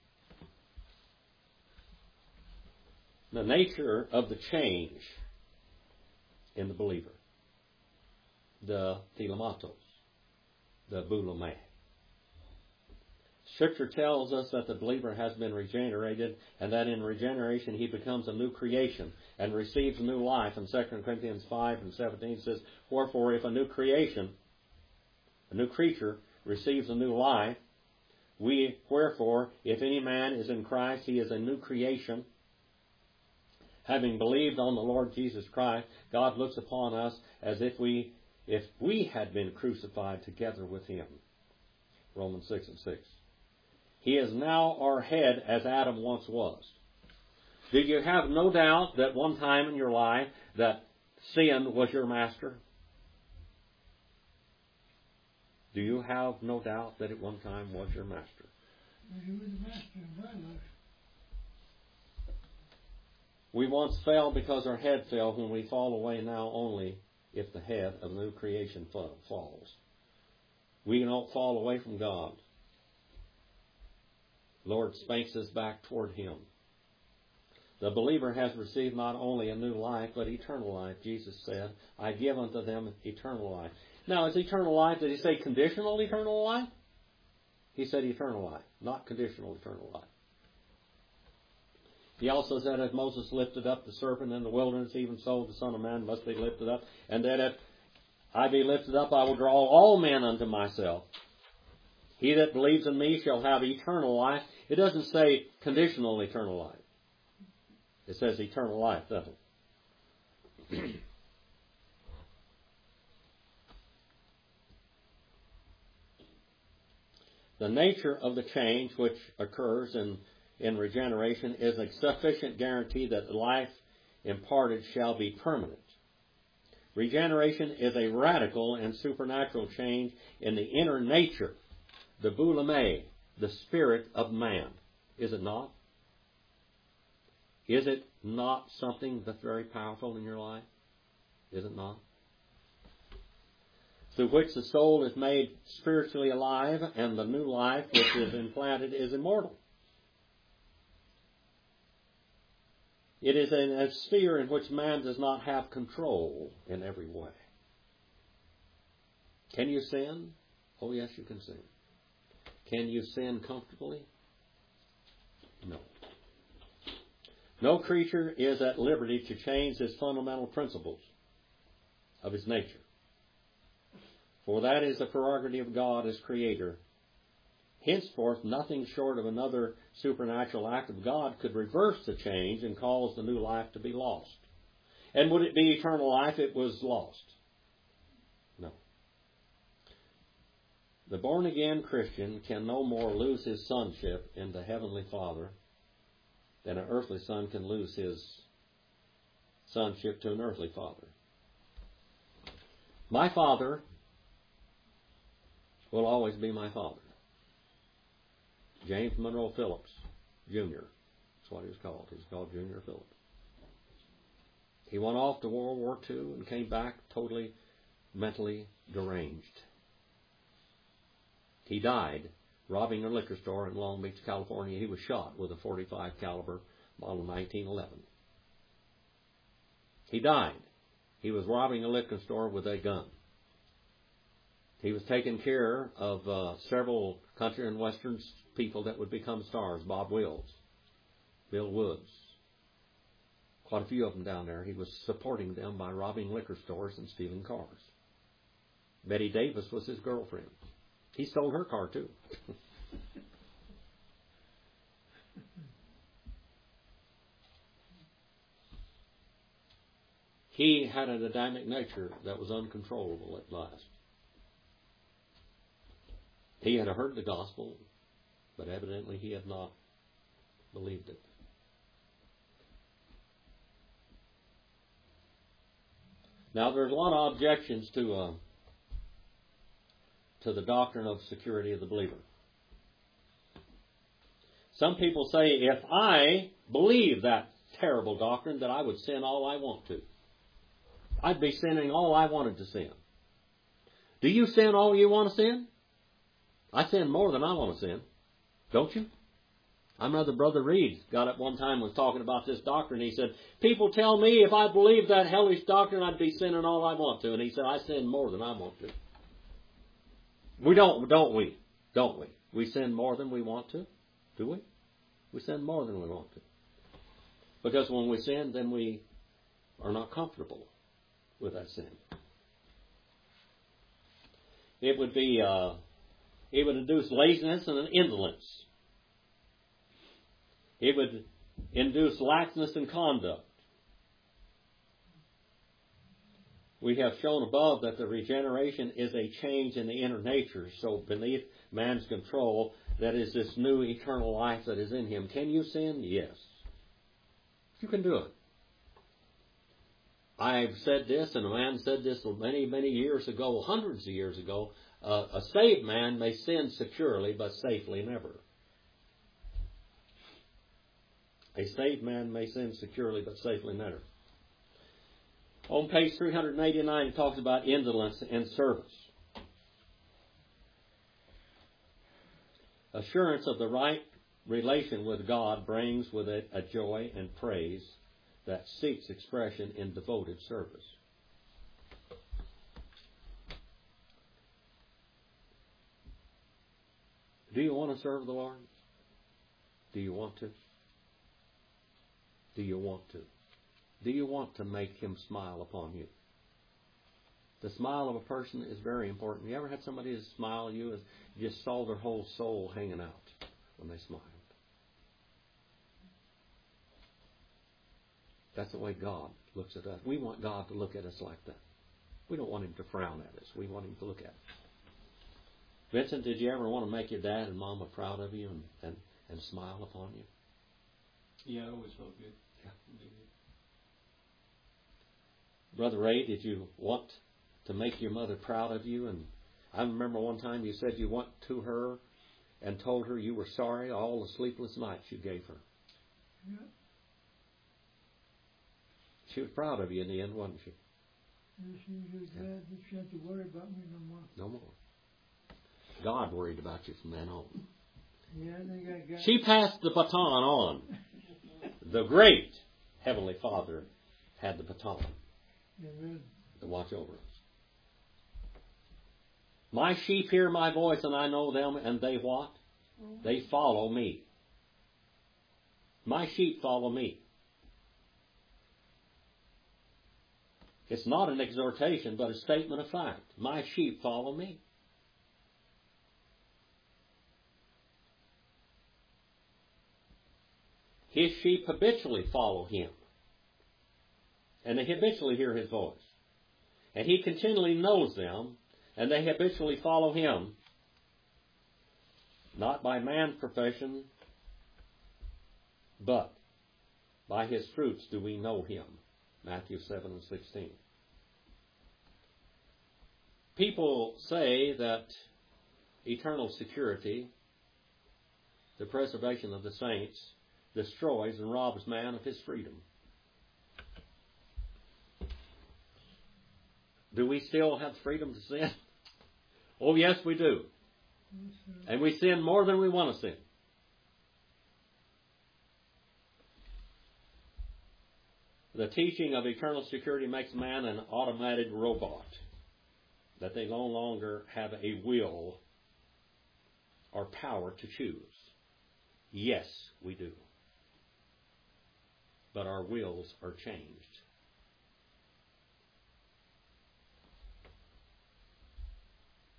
The nature of the change in the believer, the telematos, the boulomai. Scripture tells us that the believer has been regenerated, and that in regeneration he becomes a new creation and receives new life. In Second Corinthians five and seventeen it says, wherefore if a new creation, a new creature, receives a new life, we, wherefore, if any man is in Christ, he is a new creation. Having believed on the Lord Jesus Christ, God looks upon us as if we, if we had been crucified together with him. Romans six and six. He is now our head as Adam once was. Do you have no doubt that one time in your life that sin was your master? Do you have no doubt that at one time was your master? He was the master of my life. We once fell because our head fell. When we fall away now only if the head of the new creation falls. We don't fall away from God. Lord spanks us back toward him. The believer has received not only a new life, but eternal life. Jesus said, I give unto them eternal life. Now, is eternal life, did he say conditional eternal life? He said eternal life, not conditional eternal life. He also said, as Moses lifted up the serpent in the wilderness, even so the Son of Man must be lifted up. And that if I be lifted up, I will draw all men unto myself. He that believes in me shall have eternal life. It doesn't say conditional eternal life. It says eternal life, doesn't it? The nature of the change which occurs in, in regeneration is a sufficient guarantee that the life imparted shall be permanent. Regeneration is a radical and supernatural change in the inner nature, the boulomai, the spirit of man. Is it not? Is it not something that's very powerful in your life? Is it not? Through which the soul is made spiritually alive, and the new life which is implanted is immortal. It is in a sphere in which man does not have control in every way. Can you sin? Oh yes, you can sin. Can you sin comfortably? No. No creature is at liberty to change his fundamental principles of his nature. For that is the prerogative of God as Creator. Henceforth, nothing short of another supernatural act of God could reverse the change and cause the new life to be lost. And would it be eternal life if it was lost? No. The born-again Christian can no more lose his sonship in the Heavenly Father than an earthly son can lose his sonship to an earthly father. My father will always be my father. James Monroe Phillips, Junior That's what he was called. He was called Junior Phillips. He went off to World War Two and came back totally mentally deranged. He died robbing a liquor store in Long Beach, California. He was shot with a forty-five caliber model nineteen eleven. He died. He was robbing a liquor store with a gun. He was taking care of uh, several country and western people that would become stars. Bob Wills, Bill Woods, quite a few of them down there. He was supporting them by robbing liquor stores and stealing cars. Betty Davis was his girlfriend. He stole her car too. He had an Adamic nature that was uncontrollable at last. He had heard the gospel, but evidently he had not believed it. Now, there's a lot of objections to uh, to the doctrine of security of the believer. Some people say, if I believe that terrible doctrine, that I would sin all I want to. I'd be sinning all I wanted to sin. Do you sin all you want to sin? I sin more than I want to sin. Don't you? I remember Brother Reed got up one time and was talking about this doctrine. He said, people tell me if I believe that hellish doctrine, I'd be sinning all I want to. And he said, I sin more than I want to. We don't, don't we? Don't we? We sin more than we want to? Do we? We sin more than we want to. Because when we sin, then we are not comfortable with that sin. It would be, uh, it would induce laziness and an indolence. It would induce laxness in conduct. We have shown above that the regeneration is a change in the inner nature, so beneath man's control, that is this new eternal life that is in him. Can you sin? Yes. You can do it. I've said this, and a man said this many, many years ago, hundreds of years ago. Uh, a saved man may sin securely, but safely never. A saved man may sin securely, but safely never. On page three eighty-nine, it talks about indolence in service. Assurance of the right relation with God brings with it a joy and praise that seeks expression in devoted service. Do you want to serve the Lord? Do you want to? Do you want to? Do you want to make Him smile upon you? The smile of a person is very important. You ever had somebody that smile at you and you just saw their whole soul hanging out when they smiled? That's the way God looks at us. We want God to look at us like that. We don't want Him to frown at us. We want Him to look at us. Vincent, did you ever want to make your dad and mama proud of you and, and, and smile upon you? Yeah, it always felt good. Yeah. Brother Ray, did you want to make your mother proud of you? And I remember one time you said you went to her and told her you were sorry all the sleepless nights you gave her. Yeah. She was proud of you in the end, wasn't she? Yeah, she was glad that she had to worry about me no more. No more. God worried about you from then on. Yeah, I think I got She passed the baton on. The great Heavenly Father had the baton Amen. to watch over us. My sheep hear my voice, and I know them, and they what? They follow me. My sheep follow me. It's not an exhortation, but a statement of fact. My sheep follow me. His sheep habitually follow Him. And they habitually hear His voice. And He continually knows them, and they habitually follow Him. Not by man's profession, but by His fruits do we know Him. Matthew seven and sixteen. People say that eternal security, the preservation of the saints, destroys and robs man of his freedom. Do we still have freedom to sin? Oh, yes, we do. Yes, sir. And we sin more than we want to sin. The teaching of eternal security makes man an automated robot, that they no longer have a will or power to choose. Yes, we do. But our wills are changed.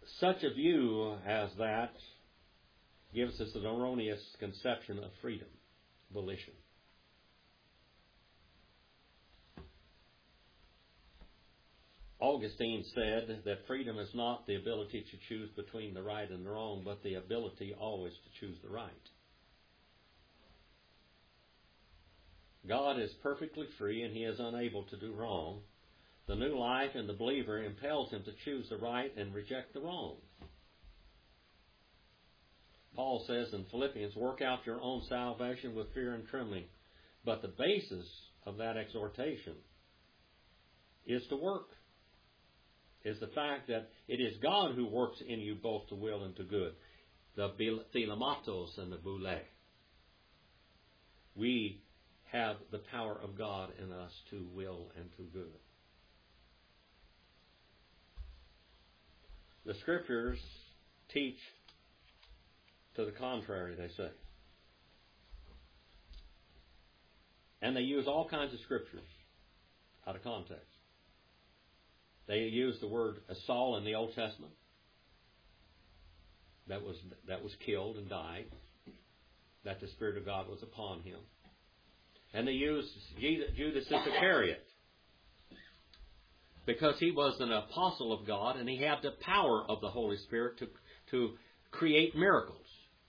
such a view as that gives us an erroneous conception of freedom, volition. Augustine said that freedom is not the ability to choose between the right and the wrong, but the ability always to choose the right. God is perfectly free and He is unable to do wrong. The new life in the believer impels him to choose the right and reject the wrong. Paul says in Philippians, work out your own salvation with fear and trembling. But the basis of that exhortation is to work. Is the fact that it is God who works in you both to will and to good. The thilamatos and the boule. We have the power of God in us to will and to good. The Scriptures teach to the contrary, they say. And they use all kinds of Scriptures out of context. They use the word Saul in the Old Testament. That was, that was killed and died. That the Spirit of God was upon him. And they used Judas Iscariot. Because he was an apostle of God and he had the power of the Holy Spirit to, to create miracles.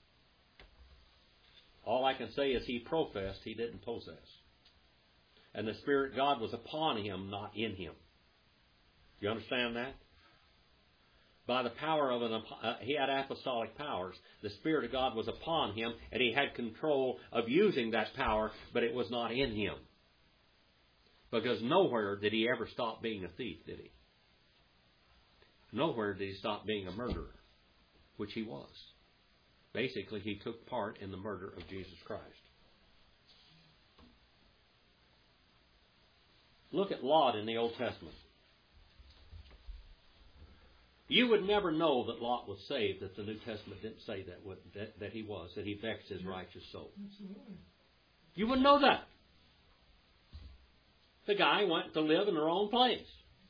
All I can say is he professed, he didn't possess. And the Spirit of God was upon him, not in him. Do you understand that? By the power of an, uh, he had apostolic powers. The Spirit of God was upon him, and he had control of using that power, but it was not in him. Because nowhere did he ever stop being a thief, did he? Nowhere did he stop being a murderer, which he was. Basically, he took part in the murder of Jesus Christ. Look at Lot in the Old Testament. You would never know that Lot was saved if the New Testament didn't say that, that, that he was, that he vexed his righteous soul. You wouldn't know that. The guy went to live in the wrong place.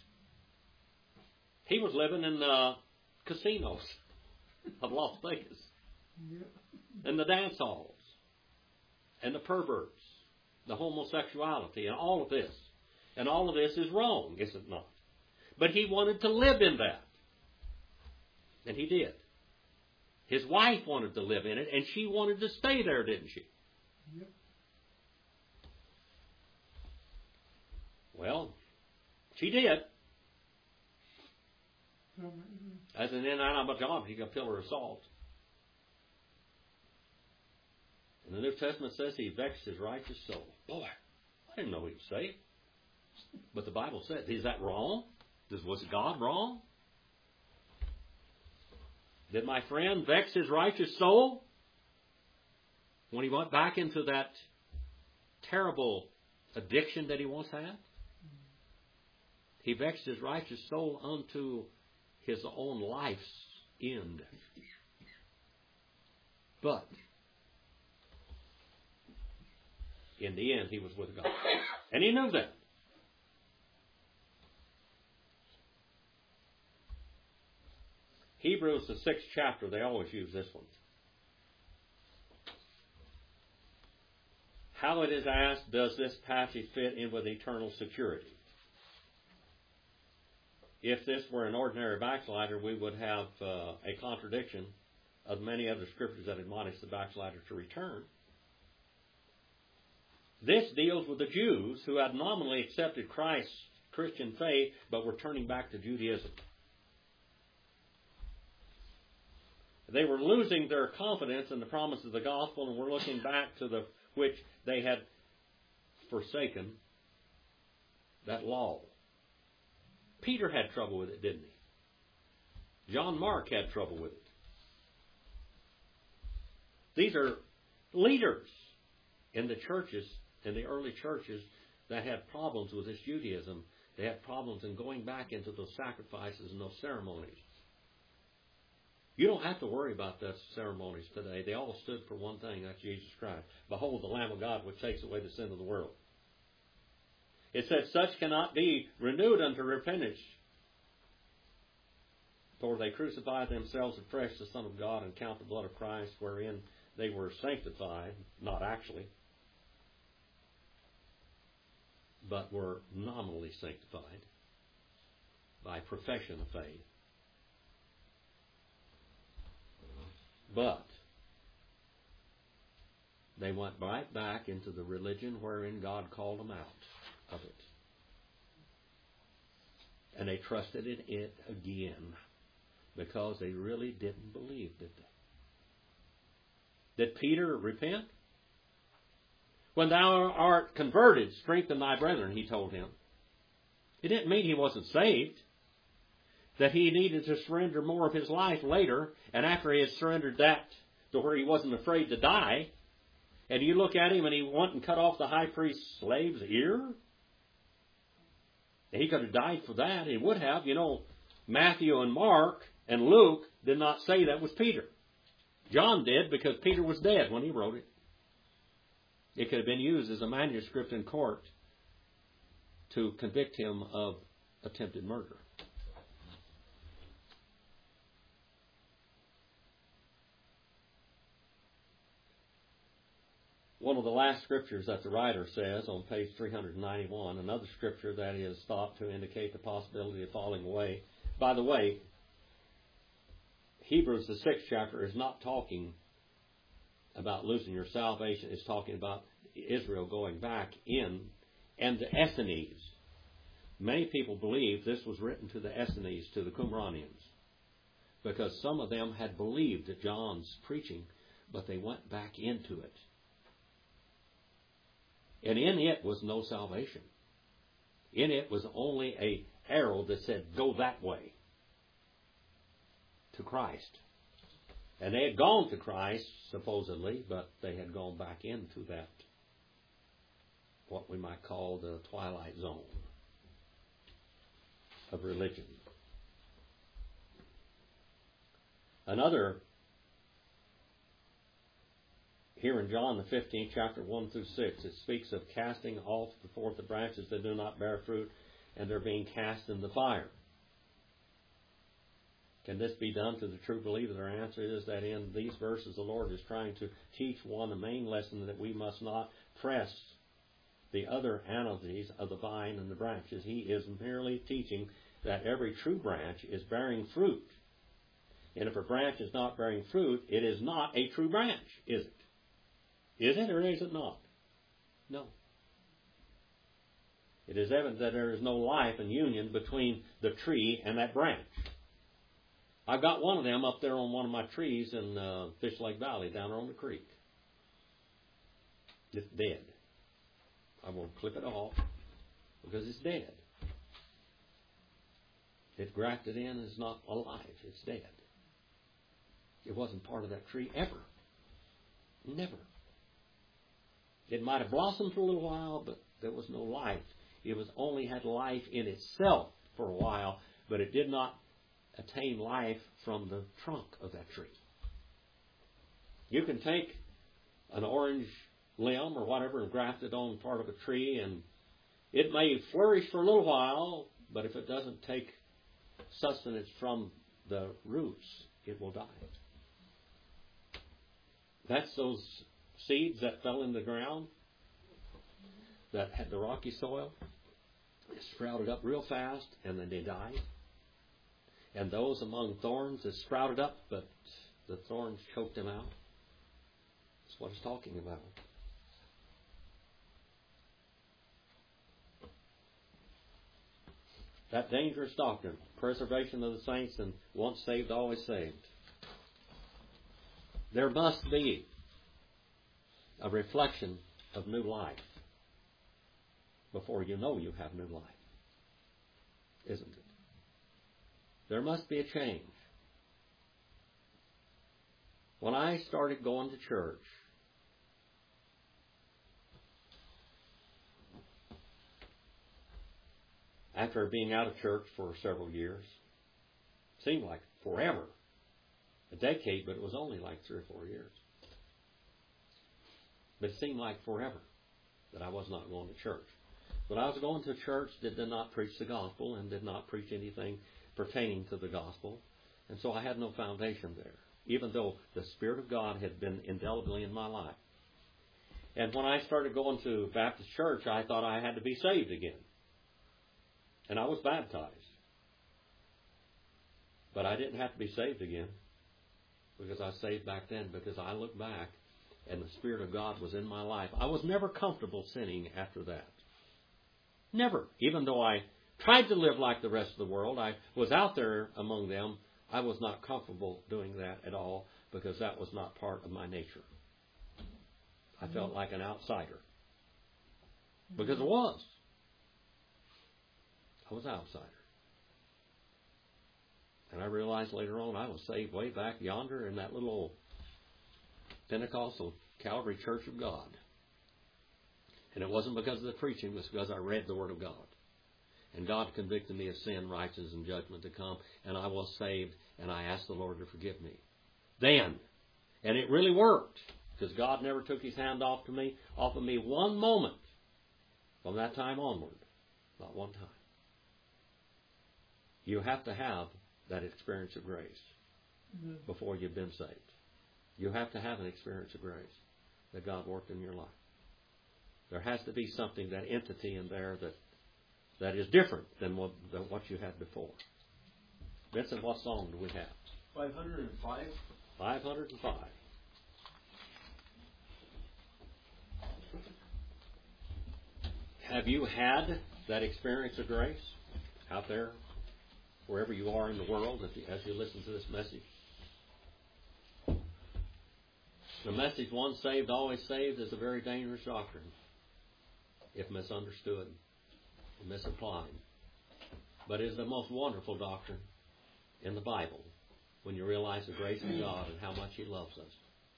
He was living in the casinos of Las Vegas. And the dance halls. And the perverts. The homosexuality and all of this. And all of this is wrong, is it not? But he wanted to live in that. And he did. His wife wanted to live in it, and she wanted to stay there, didn't she? Yep. Well, she did. As an in and out of a job, he got a pillar of salt. And the New Testament says he vexed his righteous soul. Boy, I didn't know he was saved. But the Bible said, is that wrong? Was God wrong? Did my friend vex his righteous soul when he went back into that terrible addiction that he once had? He vexed his righteous soul unto his own life's end. But in the end, he was with God. And he knew that. Hebrews, the sixth chapter, they always use this one. How, it is asked, does this passage fit in with eternal security? If this were an ordinary backslider, we would have uh, a contradiction of many other scriptures that admonish the backslider to return. This deals with the Jews who had nominally accepted Christ's Christian faith, but were turning back to Judaism. They were losing their confidence in the promise of the gospel and were looking back to the which they had forsaken, that law. Peter had trouble with it, didn't he? John Mark had trouble with it. These are leaders in the churches, in the early churches, that had problems with this Judaism. They had problems in going back into those sacrifices and those ceremonies. You don't have to worry about those ceremonies today. They all stood for one thing, that's Jesus Christ. Behold, the Lamb of God which takes away the sin of the world. It said, such cannot be renewed unto repentance. For they crucified themselves afresh the Son of God, and count the blood of Christ, wherein they were sanctified, not actually, but were nominally sanctified by profession of faith. But they went right back into the religion wherein God called them out of it. And they trusted in it again because they really didn't believe, did they? Did Peter repent? When thou art converted, strengthen thy brethren, he told him. It didn't mean he wasn't saved. That he needed to surrender more of his life later, and after he had surrendered that to where he wasn't afraid to die, and you look at him and he went and cut off the high priest's slave's ear. He could have died for that. He would have. You know, Matthew and Mark and Luke did not say that was Peter. John did because Peter was dead when he wrote it. It could have been used as a manuscript in court to convict him of attempted murder. One of the last scriptures that the writer says on page three ninety-one, another scripture that is thought to indicate the possibility of falling away. By the way, Hebrews, the sixth chapter, is not talking about losing your salvation. It's talking about Israel going back in, and the Essenes. Many people believe this was written to the Essenes, to the Qumranians, because some of them had believed that John's preaching, but they went back into it. And in it was no salvation. In it was only a arrow that said, go that way to Christ. And they had gone to Christ, supposedly, but they had gone back into that, what we might call the twilight zone of religion. Another, here in John the fifteenth chapter, one through six, it speaks of casting off forth the branches that do not bear fruit, and they're being cast in the fire. Can this be done to the true believer? Their answer is that in these verses the Lord is trying to teach one a main lesson, that we must not press the other analogies of the vine and the branches. He is merely teaching that every true branch is bearing fruit. And if a branch is not bearing fruit, it is not a true branch, is it? Is it or is it not? No. It is evident that there is no life and union between the tree and that branch. I've got one of them up there on one of my trees in uh, Fish Lake Valley down on the creek. It's dead. I'm going to clip it off because it's dead. It's grafted in and it's not alive. It's dead. It wasn't part of that tree ever. Never. It might have blossomed for a little while, but there was no life. It was only had life in itself for a while, but it did not attain life from the trunk of that tree. You can take an orange limb or whatever and graft it on part of a tree, and it may flourish for a little while, but if it doesn't take sustenance from the roots, it will die. That's those seeds that fell in the ground that had the rocky soil. They sprouted up real fast, and then they died. And those among thorns that sprouted up, but the thorns choked them out. That's what it's talking about. That dangerous doctrine, preservation of the saints and once saved, always saved. There must be a reflection of new life before you know you have new life, isn't it? There must be a change. When I started going to church, after being out of church for several years, it seemed like forever, a decade, but it was only like three or four years. But it seemed like forever that I was not going to church. But I was going to a church that did not preach the gospel and did not preach anything pertaining to the gospel. so I had no foundation there, even though the Spirit of God had been indelibly in my life. And when I started going to Baptist church, I thought I had to be saved again. And I was baptized. But I didn't have to be saved again, because I was saved back then, because I look back and the Spirit of God was in my life. I was never comfortable sinning after that. Never. Even though I tried to live like the rest of the world, I was out there among them, I was not comfortable doing that at all, because that was not part of my nature. I felt like an outsider. Because I was. I was an outsider. And I realized later on I was saved way back yonder in that little old Pentecostal Calvary Church of God. And it wasn't because of the preaching, it was because I read the Word of God. And God convicted me of sin, righteousness, and judgment to come, and I was saved, and I asked the Lord to forgive me. Then, and it really worked, because God never took His hand off to me, off of me one moment from that time onward. Not one time. You have to have that experience of grace before you've been saved. You have to have an experience of grace that God worked in your life. There has to be something, that entity in there that that is different than what, than what you had before. Vincent, what song do we have? five hundred five. five hundred five. Have you had that experience of grace out there, wherever you are in the world, if you, as you listen to this message? The message, once saved, always saved, is a very dangerous doctrine if misunderstood and misapplied. But it is the most wonderful doctrine in the Bible when you realize the grace of God and how much He loves us.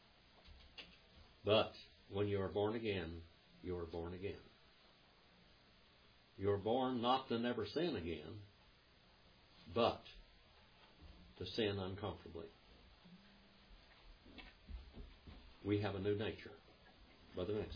But when you are born again, you are born again. You are born not to never sin again, but to sin uncomfortably. We have a new nature. Brother Nixon.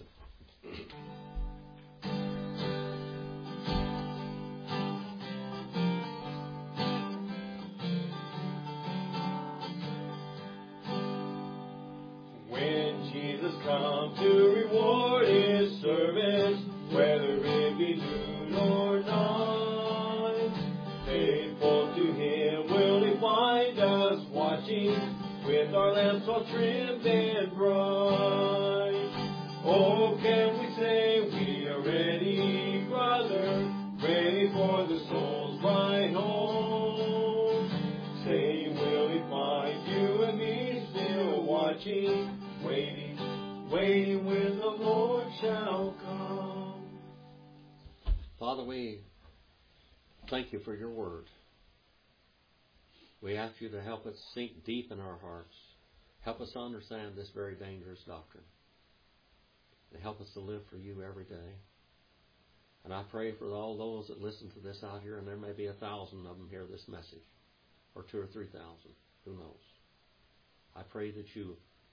When Jesus comes to reward His servants, whether it be noon or night, faithful to Him will He find us watching, with our lamps all trimmed and bright. Oh, can we say we are ready, brother, ready for the soul's ride home? Say, will He find you and me still watching, waiting, waiting when the Lord shall come? Father, we thank You for Your word. We ask You to help us sink deep in our hearts. Help us to understand this very dangerous doctrine. And help us to live for You every day. And I pray for all those that listen to this out here, and there may be a thousand of them hear this message, or two or three thousand, who knows. I pray that You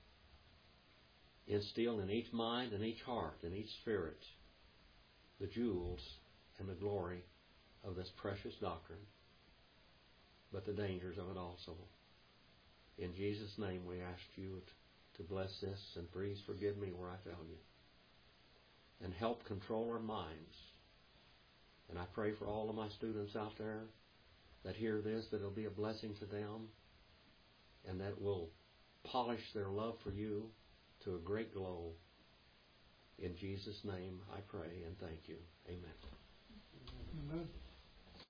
instill in each mind and each heart and each spirit the jewels and the glory of this precious doctrine, but the dangers of it also. In Jesus' name we ask You to bless this, and please forgive me where I failed You. And help control our minds. And I pray for all of my students out there that hear this, that it'll be a blessing to them, and that will polish their love for You to a great glow. In Jesus' name I pray and thank You. Amen. Amen.